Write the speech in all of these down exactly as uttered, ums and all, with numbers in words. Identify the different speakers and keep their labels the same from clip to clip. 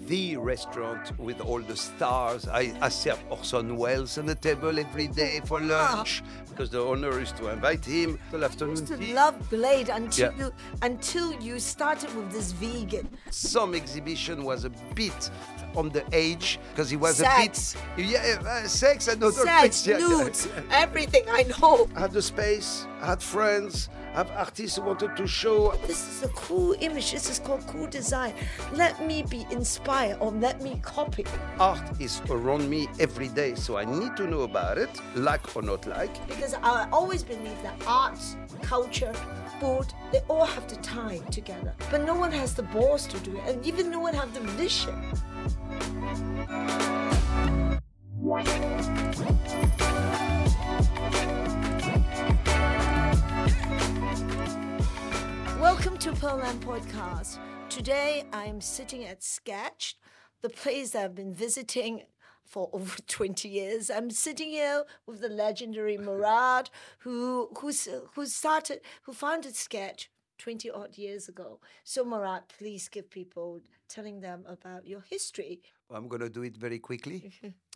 Speaker 1: the restaurant with all the stars. I, I serve Orson Welles on the table every day for lunch because the owner used to invite him till afternoon
Speaker 2: used to
Speaker 1: tea.
Speaker 2: love Blade until
Speaker 1: Yeah.
Speaker 2: you until you started with this vegan.
Speaker 1: Some exhibition was a bit on the age because he was
Speaker 2: Sex.
Speaker 1: a bit yeah uh, sex and other
Speaker 2: Sex,
Speaker 1: things. Yeah, yeah.
Speaker 2: nudes, everything I know.
Speaker 1: I had the space, I had friends, I have artists who wanted to show.
Speaker 2: This is a cool image. This is called cool design. Let me be inspired or let me copy.
Speaker 1: Art is around me every day, so I need to know about it, like or not like.
Speaker 2: Because I always believe that arts, culture, food, they all have to tie together. But no one has the balls to do it, and even no one has the vision. Welcome to Pearland Podcast. Today I'm sitting at Sketch, the place that I've been visiting for over twenty years. I'm sitting here with the legendary Murad, who who's, who started, who founded Sketch twenty odd years ago. So Murad, please give people, telling them about your history.
Speaker 1: I'm going to do it very quickly.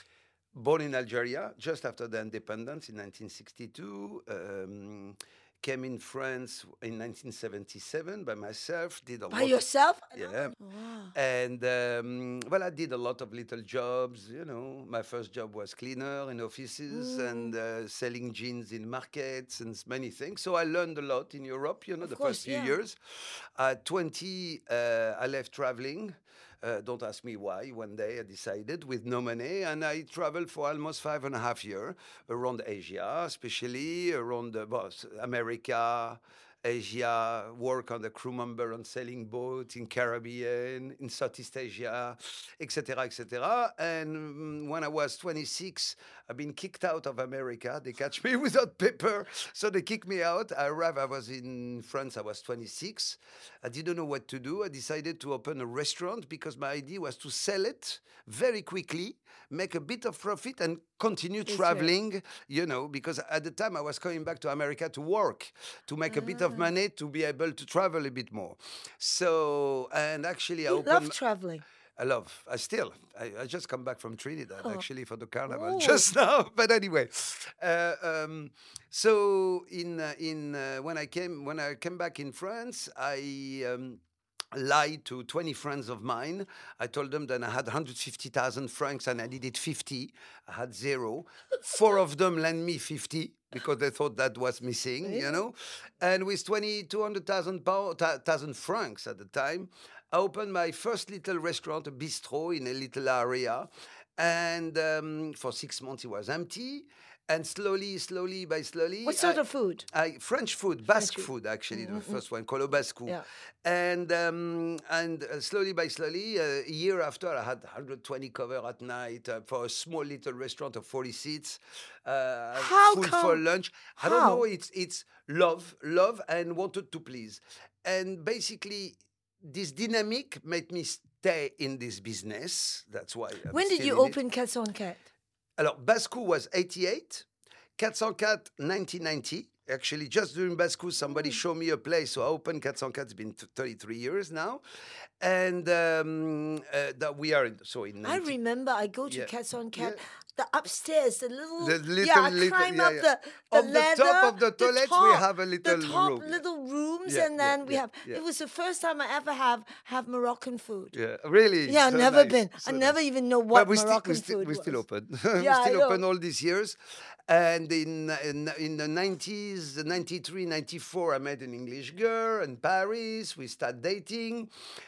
Speaker 1: Born in Algeria, just after the independence in nineteen sixty-two. Um, came in France in nineteen seventy-seven by myself. Did a
Speaker 2: By
Speaker 1: lot.
Speaker 2: yourself?
Speaker 1: Yeah.
Speaker 2: Wow.
Speaker 1: And um, well, I did a lot of little jobs. You know, my first job was cleaner in offices and uh, selling jeans in markets and many things. So I learned a lot in Europe. You know,
Speaker 2: Of
Speaker 1: the
Speaker 2: course,
Speaker 1: first few
Speaker 2: yeah.
Speaker 1: years. At twenty, uh, I left traveling. Uh, don't ask me why. One day I decided with no money, and I traveled for almost five and a half years around Asia, especially around the, well, America, Asia, work on the crew member on sailing boat in Caribbean, in Southeast Asia, et cetera, et cetera. And mm, when I was twenty-six, I've been kicked out of America. They catch me without paper, so they kicked me out. I arrived, I was in France, I was twenty-six. I didn't know what to do. I decided to open a restaurant because my idea was to sell it very quickly, make a bit of profit, and continue
Speaker 2: Israel.
Speaker 1: traveling, you know, because at the time I was coming back to America to work, to make a bit of money, to be able to travel a bit more. So, and actually I
Speaker 2: You
Speaker 1: opened...
Speaker 2: love traveling.
Speaker 1: I love, I still, I, I just come back from Trinidad actually for the carnival
Speaker 2: Oh.
Speaker 1: just now. But anyway, uh, um, so in uh, in uh, when I came when I came back in France, I um, lied to twenty friends of mine. I told them that I had one hundred fifty thousand francs and I needed fifty. I had zero. Four of them lent me fifty because they thought that was missing, you know. And with twenty, two hundred thousand pounds, thousand francs at the time, I opened my first little restaurant, a bistro in a little area. And um, for six months it was empty. And slowly, slowly by slowly...
Speaker 2: What sort
Speaker 1: I-
Speaker 2: of food?
Speaker 1: I, French food, Basque
Speaker 2: food.
Speaker 1: food, actually, the first one, Colo Basque.
Speaker 2: Yeah.
Speaker 1: And um, and uh, slowly by slowly, uh, a year after, I had one hundred twenty cover at night uh, for a small little restaurant of forty seats, uh,
Speaker 2: How
Speaker 1: full
Speaker 2: come-
Speaker 1: for lunch. I don't
Speaker 2: how?
Speaker 1: know. It's it's love, love, and wanted to please, and basically, this dynamic made me stay in this business. That's why. I'm
Speaker 2: When did
Speaker 1: still
Speaker 2: you
Speaker 1: in it.
Speaker 2: open Cats on Cat?
Speaker 1: Alors, Bascou was eighty-eight, Cats on Cat nineteen ninety. Actually, just during Bascou, somebody showed me a place, so I opened Cats on Cat. It's been t- thirty-three years now, and um, uh, that we are in, so in.
Speaker 2: I
Speaker 1: ninety
Speaker 2: remember I go to
Speaker 1: Yeah.
Speaker 2: Cats on Cat,
Speaker 1: Yeah.
Speaker 2: the upstairs, the little,
Speaker 1: The little-
Speaker 2: yeah, I
Speaker 1: little-
Speaker 2: climb
Speaker 1: yeah,
Speaker 2: up
Speaker 1: yeah.
Speaker 2: the, the
Speaker 1: On the
Speaker 2: ladder.
Speaker 1: top of the toilets, we
Speaker 2: top,
Speaker 1: have a little
Speaker 2: the top
Speaker 1: room, yeah.
Speaker 2: little rooms,
Speaker 1: Yeah,
Speaker 2: and
Speaker 1: yeah,
Speaker 2: then we
Speaker 1: yeah,
Speaker 2: have.
Speaker 1: yeah.
Speaker 2: It was the first time I ever have have Moroccan food.
Speaker 1: Yeah, really.
Speaker 2: Yeah, I've
Speaker 1: so
Speaker 2: never
Speaker 1: nice,
Speaker 2: been.
Speaker 1: so
Speaker 2: I never
Speaker 1: nice.
Speaker 2: even know
Speaker 1: But
Speaker 2: what
Speaker 1: we still,
Speaker 2: Moroccan
Speaker 1: we still,
Speaker 2: food
Speaker 1: we still
Speaker 2: was.
Speaker 1: open.
Speaker 2: Yeah,
Speaker 1: we
Speaker 2: I
Speaker 1: still
Speaker 2: know.
Speaker 1: open all these years. And in, in in the nineties, ninety-three, ninety-four, I met an English girl in Paris. We started dating.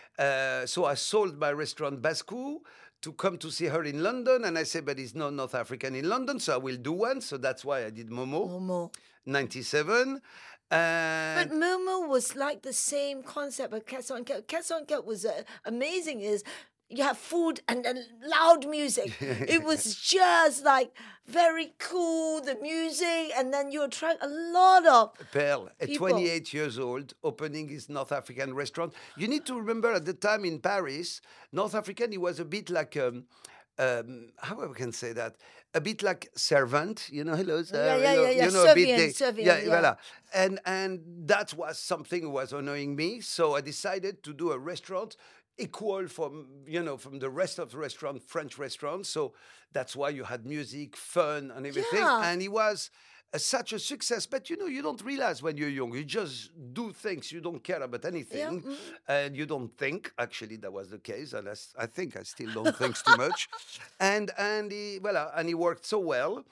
Speaker 1: Uh, so I sold my restaurant Bascou to come to see her in London. And I said, but it's not North African in London, so I will do one. So that's why I did Momo,
Speaker 2: Momo.
Speaker 1: ninety-seven. And
Speaker 2: But Momo was like the same concept, but Cats on Cat. Cats on Cat was uh, amazing. Is you have food and then loud music. It was just like very cool, the music, and then you attract a lot of
Speaker 1: Pearl, at
Speaker 2: people.
Speaker 1: twenty-eight years old, opening his North African restaurant. You need to remember at the time in Paris, North African, he was a bit like, um, um, how I can say that? A bit like servant, you know, hello, sir.
Speaker 2: Yeah, yeah,
Speaker 1: you know,
Speaker 2: yeah, yeah,
Speaker 1: you know, a bit
Speaker 2: Servian,
Speaker 1: they-
Speaker 2: Servian,
Speaker 1: yeah,
Speaker 2: yeah.
Speaker 1: Voilà. And, and that was something was annoying me. So I decided to do a restaurant equal from, you know, from the rest of the restaurant, French restaurants. So that's why you had music, fun, and everything.
Speaker 2: Yeah.
Speaker 1: And he was uh, such a success. But you know, you don't realize when you're young, you just do things, you don't care about anything,
Speaker 2: mm.
Speaker 1: and you don't think. Actually, that was the case, and I, s- I think I still don't think too much. And and he well, uh, and he worked so well.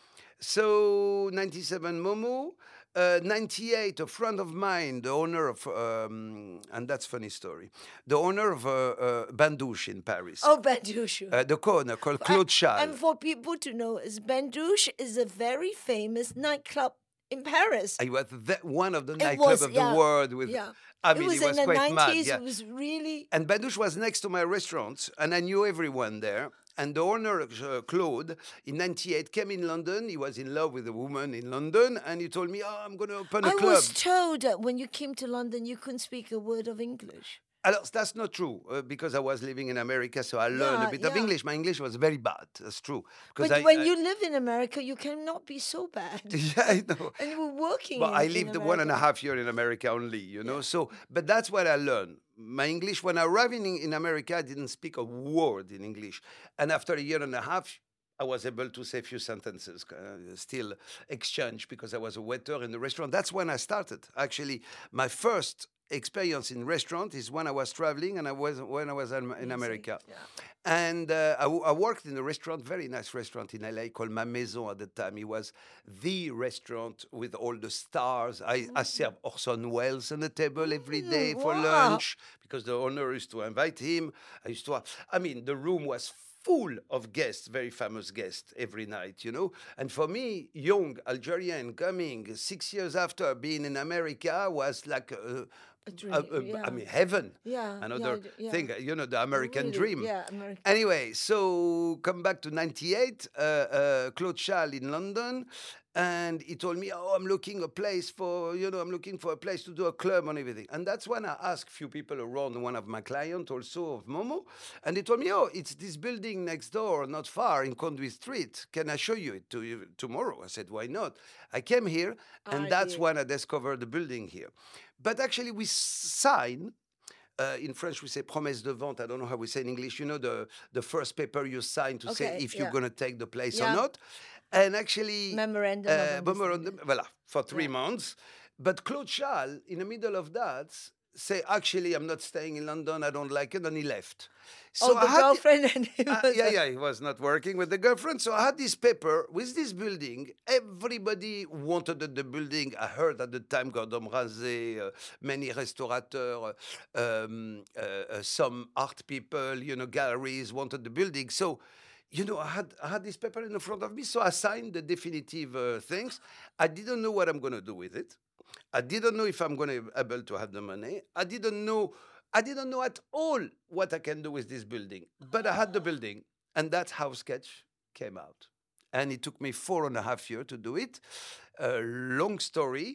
Speaker 1: So ninety-seven Momo. Uh, ninety-eight, a friend of mine, the owner of, um, and that's funny story, the owner of uh, uh, Bandouche in Paris,
Speaker 2: Oh, Bandouche.
Speaker 1: uh, the co-owner called Claude Chal.
Speaker 2: And for people to know, is Bandouche is a very famous nightclub in Paris.
Speaker 1: He was the, one of the
Speaker 2: It
Speaker 1: nightclubs
Speaker 2: was,
Speaker 1: of
Speaker 2: yeah,
Speaker 1: the world. With,
Speaker 2: yeah.
Speaker 1: I
Speaker 2: It
Speaker 1: mean,
Speaker 2: was
Speaker 1: he was
Speaker 2: in the
Speaker 1: quite mad.
Speaker 2: nineties.
Speaker 1: Yeah.
Speaker 2: It was really.
Speaker 1: And Bandouche was next to my restaurant, and I knew everyone there. And the owner, uh, Claude, in ninety-eight came in London. He was in love with a woman in London, and he told me, "Oh, I'm going to open a
Speaker 2: I
Speaker 1: club."
Speaker 2: was told that when you came to London, you couldn't speak a word of English.
Speaker 1: Alors, that's not true, uh, because I was living in America, so I learned
Speaker 2: Yeah,
Speaker 1: a bit of
Speaker 2: yeah.
Speaker 1: English. My English was very bad. That's true. 'Cause
Speaker 2: But
Speaker 1: I,
Speaker 2: when
Speaker 1: I-
Speaker 2: you live in America, you cannot be so bad.
Speaker 1: yeah, I know.
Speaker 2: And you were working.
Speaker 1: But
Speaker 2: in,
Speaker 1: I
Speaker 2: in
Speaker 1: lived one and a
Speaker 2: America.
Speaker 1: half year in America only, you know. So, but that's what I learned. My English, when I arrived in, in America, I didn't speak a word in English. And after a year and a half, I was able to say a few sentences, uh, still exchange, because I was a waiter in the restaurant. That's when I started. Actually, my first experience in restaurant is when I was traveling, and I was when I was in, in America.
Speaker 2: Yeah.
Speaker 1: And uh, I, w- I worked in a restaurant, very nice restaurant in L A called Ma Maison at the time. It was the restaurant with all the stars. I, I served Orson Welles on the table every day for
Speaker 2: wow.
Speaker 1: lunch because the owner used to invite him. I used to have, I mean, the room was full of guests, very famous guests every night, you know. And for me, young Algerian coming six years after being in America was like a,
Speaker 2: A dream,
Speaker 1: a- a-
Speaker 2: yeah.
Speaker 1: I mean, heaven.
Speaker 2: Yeah,
Speaker 1: Another
Speaker 2: yeah, yeah.
Speaker 1: thing, you know, the American
Speaker 2: Really,
Speaker 1: dream.
Speaker 2: Yeah, American.
Speaker 1: Anyway, so come back to ninety-eight, uh, uh, Claude Chal in London, and he told me, oh, I'm looking a place for, you know, I'm looking for a place to do a club and everything. And that's when I asked a few people around, one of my clients also of Momo, and they told me, oh, it's this building next door, not far in Conduit Street. Can I show you it to you tomorrow? I said, why not? I came here, and
Speaker 2: I
Speaker 1: that's
Speaker 2: did.
Speaker 1: when I discovered the building here. But actually, we signed. Uh, in French, we say promesse de vente. I don't know how we say in English. You know, the, the first paper you sign to say
Speaker 2: Okay,
Speaker 1: if you're
Speaker 2: yeah.
Speaker 1: going to take the place
Speaker 2: Yeah.
Speaker 1: or not. And actually,
Speaker 2: Memorandum of
Speaker 1: uh,
Speaker 2: understanding.
Speaker 1: memorandum, voilà, for three
Speaker 2: Yeah.
Speaker 1: months. But Claude Chal, in the middle of that, say, actually, I'm not staying in London. I don't like it. And he left.
Speaker 2: Oh,
Speaker 1: I
Speaker 2: the
Speaker 1: had the-
Speaker 2: girlfriend and him.
Speaker 1: uh,
Speaker 2: was
Speaker 1: yeah,
Speaker 2: like-
Speaker 1: yeah, he was not working with the girlfriend. So I had this paper with this building. Everybody wanted the, the building. I heard at the time Gordon Ramsay, uh, many restaurateurs, uh, um, uh, uh, some art people, you know, galleries wanted the building. So, you know, I had I had this paper in the front of me. So I signed the definitive uh, things. I didn't know what I'm going to do with it. I didn't know if I'm going to be able to have the money. I didn't know. I didn't know at all what I can do with this building, but I had the building, and that's how Sketch came out. And it took me four and a half years to do it. A long story,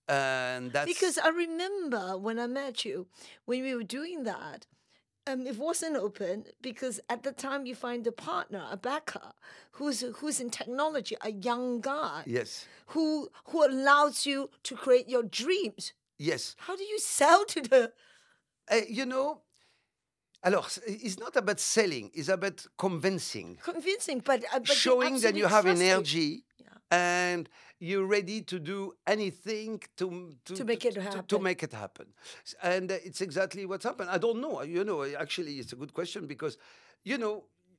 Speaker 1: and that's
Speaker 2: Because I remember when I met you, when we were doing that, um, it wasn't open because at the time you find a partner, a backer, who's who's in technology, a young guy,
Speaker 1: yes,
Speaker 2: who who allows you to create your dreams.
Speaker 1: yes.
Speaker 2: How do you sell to the?
Speaker 1: Uh, you know, alors it's not about selling; it's about convincing.
Speaker 2: Convincing, but, uh, but you
Speaker 1: Showing that you have
Speaker 2: absolutely trust
Speaker 1: energy and you're ready to do anything to to,
Speaker 2: To make it
Speaker 1: to, to
Speaker 2: happen.
Speaker 1: make it happen. S- And uh, it's exactly what's happened. I don't know. You know, actually, it's a good question because, you know,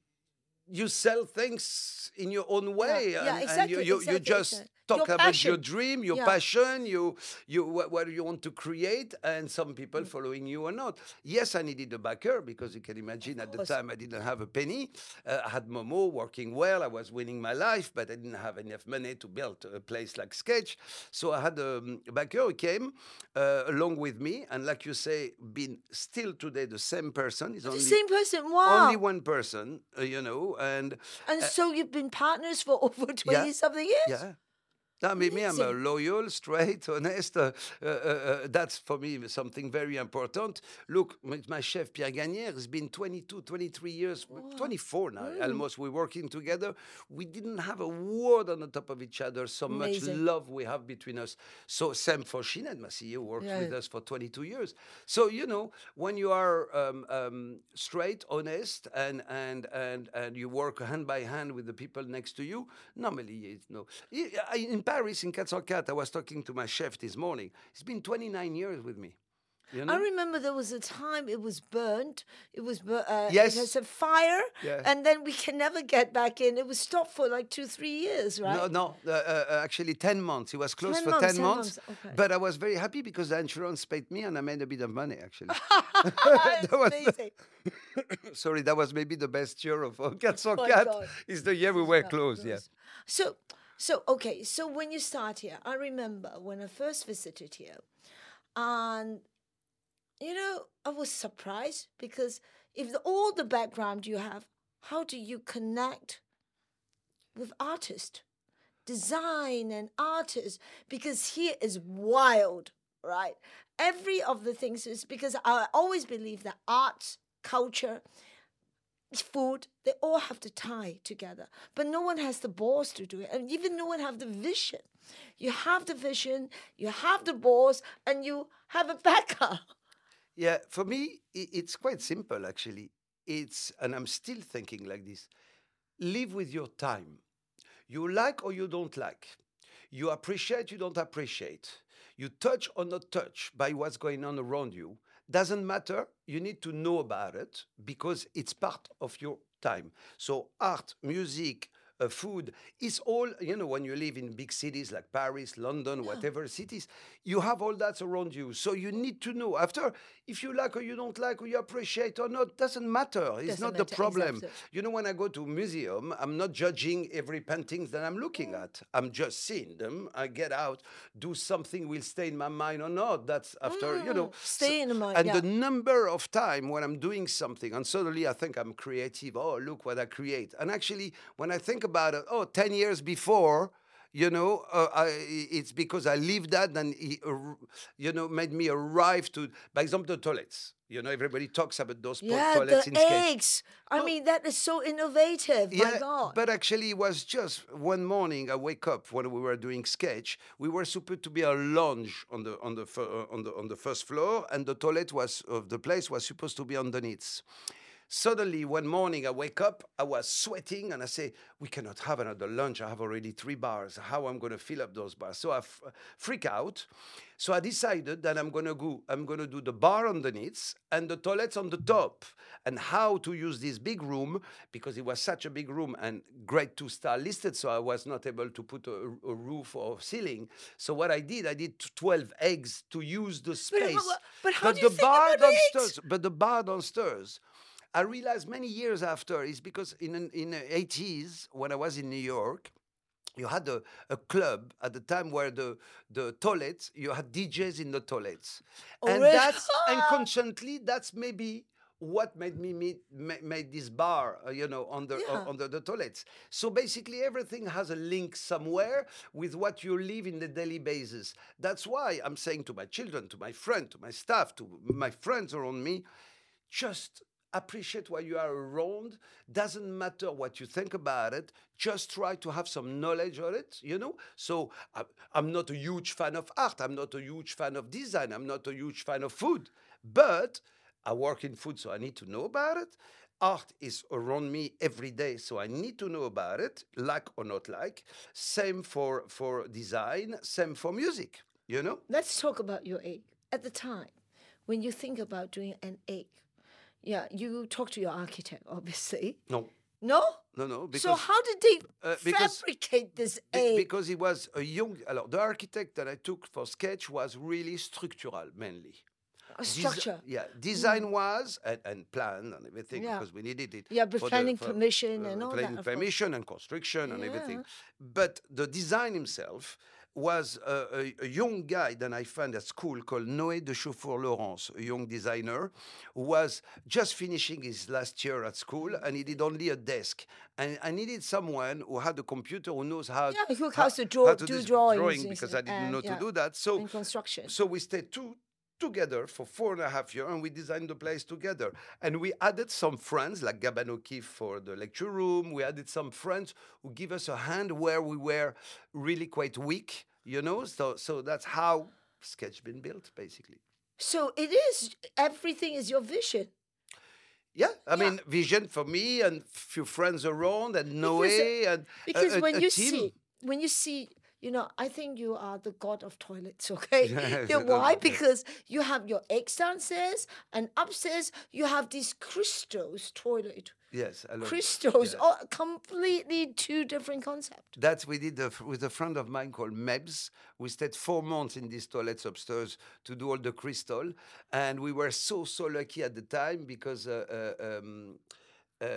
Speaker 1: you sell things in your own way,
Speaker 2: yeah,
Speaker 1: and, and
Speaker 2: exactly,
Speaker 1: you, you, you
Speaker 2: exactly,
Speaker 1: just
Speaker 2: exactly.
Speaker 1: talk
Speaker 2: Your
Speaker 1: about your
Speaker 2: passion.
Speaker 1: dream, your
Speaker 2: Yeah.
Speaker 1: passion, you you what, what you want to create, and some people
Speaker 2: Mm.
Speaker 1: following you or not. Yes, I needed a backer because you can imagine at the
Speaker 2: course.
Speaker 1: time I didn't have a penny. Uh, I had Momo working well. I was winning my life, but I didn't have enough money to build a place like Sketch. So I had um, a backer who came uh, along with me, and like you say, been still today the same person. He's
Speaker 2: The
Speaker 1: only
Speaker 2: same person. Wow.
Speaker 1: only one person, uh, you know, and
Speaker 2: and so you've been partners for over twenty something years.
Speaker 1: yeah. I mean, me, I'm a
Speaker 2: Amazing.
Speaker 1: loyal, straight, honest. Uh, uh, uh, uh, that's for me something very important. Look, with my chef Pierre Gagnère, it's been twenty-two, twenty-three years,
Speaker 2: Wow.
Speaker 1: twenty-four now,
Speaker 2: Mm,
Speaker 1: almost. We're working together. We didn't have a word on the top of each other. So much
Speaker 2: amazing.
Speaker 1: love we have between us. So same for Sinead, my C E O, works
Speaker 2: Yeah.
Speaker 1: with us for twenty-two years. So you know, when you are um, um, straight, honest, and and and and you work hand by hand with the people next to you, normally it's no. I- I- In Paris, in quatre cent quatre, I was talking to my chef this morning. It's been twenty-nine years with me. You
Speaker 2: I
Speaker 1: know?
Speaker 2: remember there was a time it was burnt. It was bur- uh,
Speaker 1: Yes.
Speaker 2: it has a fire,
Speaker 1: Yeah.
Speaker 2: and then we can never get back in. It was stopped for like two, three years, right?
Speaker 1: No, no, uh, uh, uh, actually ten months. It was closed
Speaker 2: ten
Speaker 1: for
Speaker 2: months,
Speaker 1: ten
Speaker 2: ten
Speaker 1: months.
Speaker 2: months, okay.
Speaker 1: But I was very happy because the insurance paid me and I made a bit of money, actually.
Speaker 2: It's
Speaker 1: That was-
Speaker 2: amazing.
Speaker 1: Sorry, that was maybe the best year of quatre cent
Speaker 2: Oh my
Speaker 1: quatre.
Speaker 2: God.
Speaker 1: Is the year we were
Speaker 2: Yeah,
Speaker 1: closed, yeah.
Speaker 2: those- So, so okay. So when you start here, I remember when I first visited here, and you know, I was surprised because if the, all the background you have, how do you connect with artists, design and artists? Because here is wild, right? Every of the things is because I always believe that arts, culture, food, they all have to tie together. But no one has the balls to do it. And even no one have the vision. You have the vision, you have the balls, and you have a backup.
Speaker 1: Yeah, for me, i- it's quite simple, actually. It's, and I'm still thinking like this, live with your time. You like or you don't like. You appreciate, you don't appreciate. You touch or not touch by what's going on around you. Doesn't matter. You need to know about it because it's part of your time. So art, music, uh, food is all, you know, when you live in big cities like Paris, London, whatever cities, you have all that around you. So you need to know. After, if you like or you don't like or you appreciate or not, doesn't matter. It's
Speaker 2: Doesn't
Speaker 1: not the
Speaker 2: matter,
Speaker 1: problem.
Speaker 2: exactly.
Speaker 1: You know, when I go to a museum, I'm not judging every paintings that I'm looking at. I'm just seeing them. I get out, do something will stay in my mind or not. That's after, you know.
Speaker 2: Mm, stay in the mind,
Speaker 1: And
Speaker 2: yeah.
Speaker 1: the number of time when I'm doing something and suddenly I think I'm creative. Oh, look what I create. And actually, when I think about it, oh, ten years before, you know, uh, I, it's because I lived that and, it, uh, you know, made me arrive to, by example, the toilets. You know, everybody talks about those po-
Speaker 2: Yeah,
Speaker 1: toilets
Speaker 2: the
Speaker 1: in sketch.
Speaker 2: eggs. I mean, that is so innovative. My God.
Speaker 1: But actually, it was just one morning. I wake up when we were doing sketch. We were supposed to be a lounge on the on the fir- uh, on the on the first floor, and the toilet was of the place was supposed to be underneath. Suddenly, one morning, I wake up, I was sweating, and I say, we cannot have another lunch. I have already three bars. How I'm going to fill up those bars? So I f- freak out. So I decided that I'm going to go, I'm going to do the bar underneath and the toilets on the top. And how to use this big room, because it was such a big room and grade two star listed, so I was not able to put a, a roof or ceiling. So what I did, I did twelve eggs to use the
Speaker 2: But
Speaker 1: space.
Speaker 2: how, but how do you
Speaker 1: the
Speaker 2: think
Speaker 1: bar
Speaker 2: about eggs?
Speaker 1: downstairs, but the bar downstairs, I realized many years after is because in in the eighties when I was in New York, you had a, a club at the time where the the toilets you had D Js in the toilets,
Speaker 2: Oh,
Speaker 1: and
Speaker 2: really?
Speaker 1: that's unconsciously that's maybe what made me meet, ma- made this bar, uh, you know, on the
Speaker 2: Yeah.
Speaker 1: on the, the toilets. So basically, everything has a link somewhere with what you live in the daily basis. That's why I'm saying to my children, to my friend, to my staff, to my friends around me, just appreciate what you are around. Doesn't matter what you think about it. Just try to have some knowledge of it, you know. So I, I'm not a huge fan of art. I'm not a huge fan of design. I'm not a huge fan of food. But I work in food, so I need to know about it. Art is around me every day, so I need to know about it, like or not like. Same for for design. Same for music. You know.
Speaker 2: Let's talk about your egg. At the time, when you think about doing an egg, yeah, you talk to your architect, obviously.
Speaker 1: No.
Speaker 2: No?
Speaker 1: No, no. Because
Speaker 2: So how did they
Speaker 1: uh, because-
Speaker 2: fabricate this
Speaker 1: Be-
Speaker 2: egg?
Speaker 1: because he was a young. Alors, the architect that I took for sketch was really structural, mainly.
Speaker 2: A
Speaker 1: Desi-
Speaker 2: structure.
Speaker 1: yeah, design was and, and plan and everything
Speaker 2: Yeah.
Speaker 1: because we needed it.
Speaker 2: Yeah, but
Speaker 1: for the-
Speaker 2: planning
Speaker 1: for,
Speaker 2: permission
Speaker 1: uh,
Speaker 2: and all
Speaker 1: planning
Speaker 2: that. of course.
Speaker 1: permission and construction and everything.
Speaker 2: Yeah.
Speaker 1: But the design himself was a, a, a young guy that I found at school called Noé de Chauffour-Laurence, a young designer who was just finishing his last year at school, and he did only a desk. And I needed someone who had a computer who knows how,
Speaker 2: Yeah, who
Speaker 1: how,
Speaker 2: has to draw,
Speaker 1: how to
Speaker 2: do
Speaker 1: do
Speaker 2: drawings
Speaker 1: drawing
Speaker 2: and-
Speaker 1: because I didn't
Speaker 2: and,
Speaker 1: know
Speaker 2: yeah,
Speaker 1: to do that. So
Speaker 2: in construction.
Speaker 1: so we stayed two together for four and a half years, and we designed the place together. And we added some friends, like Gaban O'Keefe for the lecture room. We added some friends who give us a hand where we were really quite weak, you know? So, so that's how Sketch been built, basically.
Speaker 2: So it is, everything is your vision.
Speaker 1: Yeah, I
Speaker 2: Yeah.
Speaker 1: mean, vision for me and few friends around and Noé
Speaker 2: Because, uh,
Speaker 1: and a-
Speaker 2: Because
Speaker 1: a,
Speaker 2: when
Speaker 1: a
Speaker 2: you
Speaker 1: team.
Speaker 2: see, when you see, you know, I think you are the god of toilets, okay?
Speaker 1: Yes,
Speaker 2: Yeah,
Speaker 1: uh,
Speaker 2: why?
Speaker 1: yes.
Speaker 2: Because you have your eggs downstairs, and upstairs you have these crystals toilet.
Speaker 1: Yes, I love it.
Speaker 2: Crystals,
Speaker 1: Yeah.
Speaker 2: all completely two different concepts.
Speaker 1: That we did uh, with a friend of mine called Mebs. We stayed four months in these toilets upstairs to do all the crystal, and we were so so lucky at the time because uh, uh, um, um,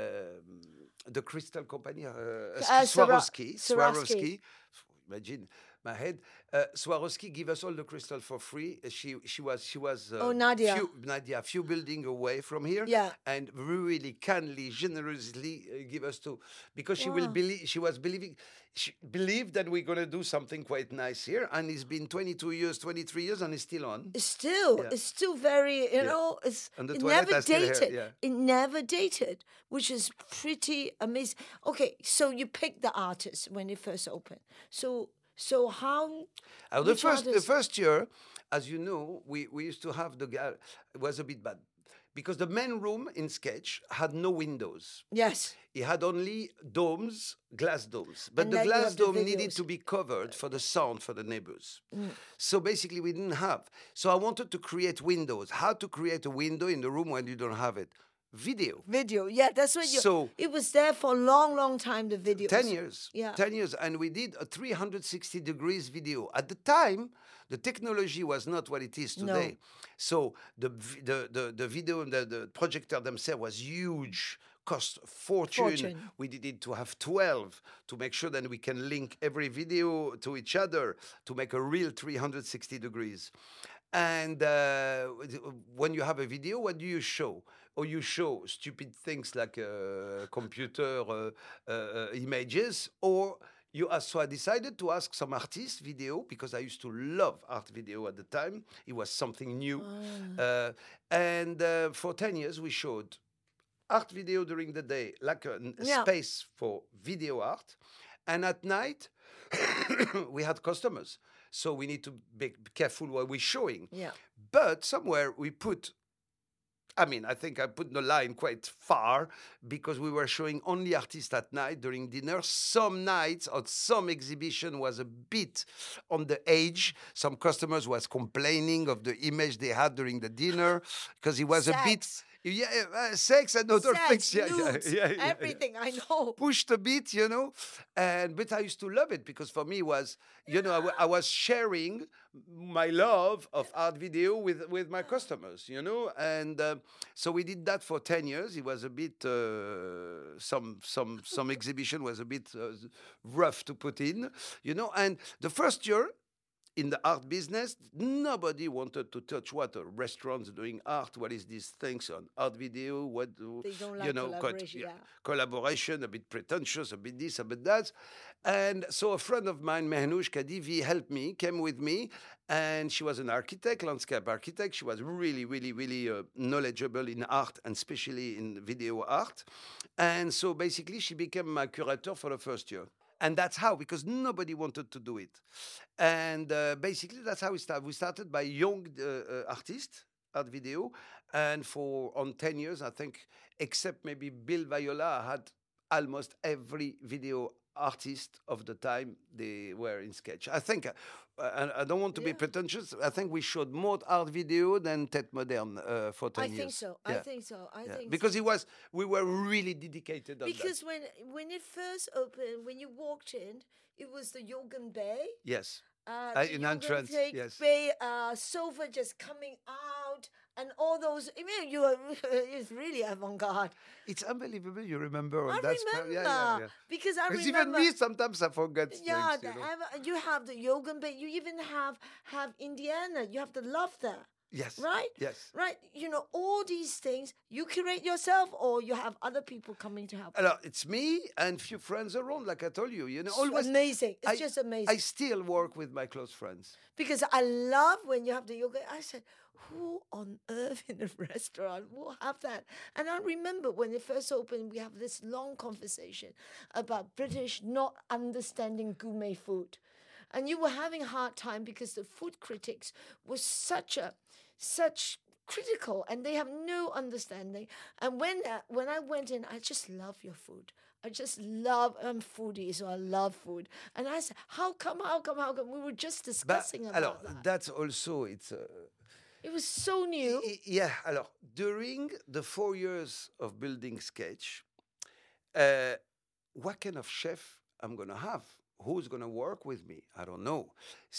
Speaker 1: the crystal company, uh,
Speaker 2: Uh, Swara-
Speaker 1: Swarovski,
Speaker 2: Swarovski.
Speaker 1: Swarovski. Imagine my head. Uh, Swarovski give us all the crystal for free. Uh, She she was she was uh,
Speaker 2: Oh, Nadia.
Speaker 1: few, Nadia, few building away from here.
Speaker 2: Yeah.
Speaker 1: And really kindly, generously uh, give us to because she will
Speaker 2: Wow.
Speaker 1: believe she was believing she believed that we're gonna do something quite nice here. And it's been twenty-two years, twenty-three years, and it's still on.
Speaker 2: It's still,
Speaker 1: Yeah.
Speaker 2: it's still very, you
Speaker 1: Yeah.
Speaker 2: know, it's
Speaker 1: And the
Speaker 2: it
Speaker 1: toilet
Speaker 2: never
Speaker 1: are still here,
Speaker 2: dated.
Speaker 1: yeah.
Speaker 2: It never dated, which is pretty amazing. Okay, so you pick the artist when it first opened. So, so how?
Speaker 1: Uh, the
Speaker 2: which
Speaker 1: first the
Speaker 2: artist-
Speaker 1: first year, as you know, we, we used to have the guy. It was a bit bad because the main room in Sketch had no windows.
Speaker 2: Yes.
Speaker 1: It had only domes, glass domes. But
Speaker 2: And
Speaker 1: the
Speaker 2: then you
Speaker 1: glass
Speaker 2: have the
Speaker 1: dome needed
Speaker 2: videos.
Speaker 1: to be covered for the sound for the neighbors.
Speaker 2: Mm.
Speaker 1: So basically, we didn't have. So I wanted to create windows. How to create a window in the room when you don't have it? Video.
Speaker 2: Video, yeah, that's what you.
Speaker 1: So-
Speaker 2: it was there for a long, long time. The video.
Speaker 1: ten years.
Speaker 2: Yeah.
Speaker 1: ten years. And we did a three hundred sixty degrees video. At the time, the technology was not what it is
Speaker 2: No.
Speaker 1: today. So the, v- the, the, the video, the, the projector themselves was huge, cost fortune.
Speaker 2: Fortune.
Speaker 1: We did it to have twelve to make sure that we can link every video to each other to make a real three hundred sixty degrees. And uh, when you have a video, what do you show? Or you show stupid things like uh, computer uh, uh, uh, images, or you ask, so I decided to ask some artists video because I used to love art video at the time. It was something new. Uh, and uh, for ten years, we showed art video during the day, like a, n- a
Speaker 2: Yeah.
Speaker 1: space for video art. And at night, we had customers. So we need to be careful what we're showing.
Speaker 2: Yeah.
Speaker 1: But somewhere we put, I mean, I think I put the line quite far because we were showing only artists at night during dinner. Some nights or some exhibition was a bit on the edge. Some customers was complaining of the image they had during the dinner because it was a bit,
Speaker 2: Sex.
Speaker 1: yeah, uh, sex and other
Speaker 2: Sex,
Speaker 1: things. Yeah, yeah,
Speaker 2: nudes,
Speaker 1: yeah, yeah, yeah.
Speaker 2: everything. I know.
Speaker 1: Pushed a bit, you know, and but I used to love it because for me it was, you know, I, wa- I was sharing my love of art video with with my customers, you know, and um, so we did that for ten years. It was a bit uh, some some some exhibition was a bit uh, rough to put in, you know, and the first year. In the art business, nobody wanted to touch what a restaurants doing art. What is these things on art video? What do
Speaker 2: They don't
Speaker 1: you
Speaker 2: like
Speaker 1: know? quite-
Speaker 2: collaboration,
Speaker 1: yeah,
Speaker 2: yeah.
Speaker 1: collaboration, a bit pretentious, a bit this, a bit that. And so a friend of mine, Mehnoush Kadivi, helped me, came with me, and she was an architect, landscape architect. She was really, really, really uh, knowledgeable in art and especially in video art. And so basically, she became my curator for the first year. And that's how, because nobody wanted to do it. And uh, basically, that's how we started. We started by young uh, uh, artists, art video. And for on ten years, I think, except maybe Bill Viola, I had almost every video artist of the time they were in Sketch. I think, uh, I, I don't want to be
Speaker 2: Yeah.
Speaker 1: pretentious, I think we showed more art video than Tête Moderne uh, for ten
Speaker 2: I
Speaker 1: years.
Speaker 2: think so. I
Speaker 1: Yeah.
Speaker 2: think so. I
Speaker 1: Yeah.
Speaker 2: think
Speaker 1: Because
Speaker 2: so.
Speaker 1: it was, we were really dedicated on that.
Speaker 2: Because when when it first opened, when you walked in, it was the Yogan Bay,
Speaker 1: Yes.
Speaker 2: uh,
Speaker 1: Uh,
Speaker 2: the
Speaker 1: in
Speaker 2: Yongan
Speaker 1: entrance,
Speaker 2: Lake
Speaker 1: yes.
Speaker 2: Bay uh, sofa just coming out, and all those. I mean, you are it's really avant-garde.
Speaker 1: It's unbelievable. You remember all
Speaker 2: I
Speaker 1: that stuff. Yeah, yeah,
Speaker 2: remember
Speaker 1: yeah.
Speaker 2: because I
Speaker 1: Because
Speaker 2: remember.
Speaker 1: even me, sometimes I forget
Speaker 2: Yeah,
Speaker 1: things,
Speaker 2: the,
Speaker 1: you know.
Speaker 2: ever- you have the Yongan Bay. You even have have Indiana. You have the Love there.
Speaker 1: Yes.
Speaker 2: Right?
Speaker 1: Yes.
Speaker 2: Right. You know, all these things you curate yourself or you have other people coming to help.
Speaker 1: Alors, it's me and few friends around, like I told you. You know,
Speaker 2: It's
Speaker 1: always
Speaker 2: amazing. It's
Speaker 1: I,
Speaker 2: just amazing.
Speaker 1: I still work with my close friends.
Speaker 2: Because I love when you have the yoga. I said, who on earth in a restaurant will have that? And I remember when it first opened, we have this long conversation about British not understanding gourmet food. And you were having a hard time because the food critics were such a, such critical and they have no understanding. And when uh, when I went in, I just love your food. I just love, I'm foodie, so I love food. And I said, how come, how come, how come? We were just
Speaker 1: But
Speaker 2: discussing
Speaker 1: alors,
Speaker 2: about that.
Speaker 1: that's also, it's... Uh,
Speaker 2: It was so new.
Speaker 1: I- Yeah, alors, during the four years of building Sketch, uh, what kind of chef I'm going to have? Who's going to work with me? I don't know.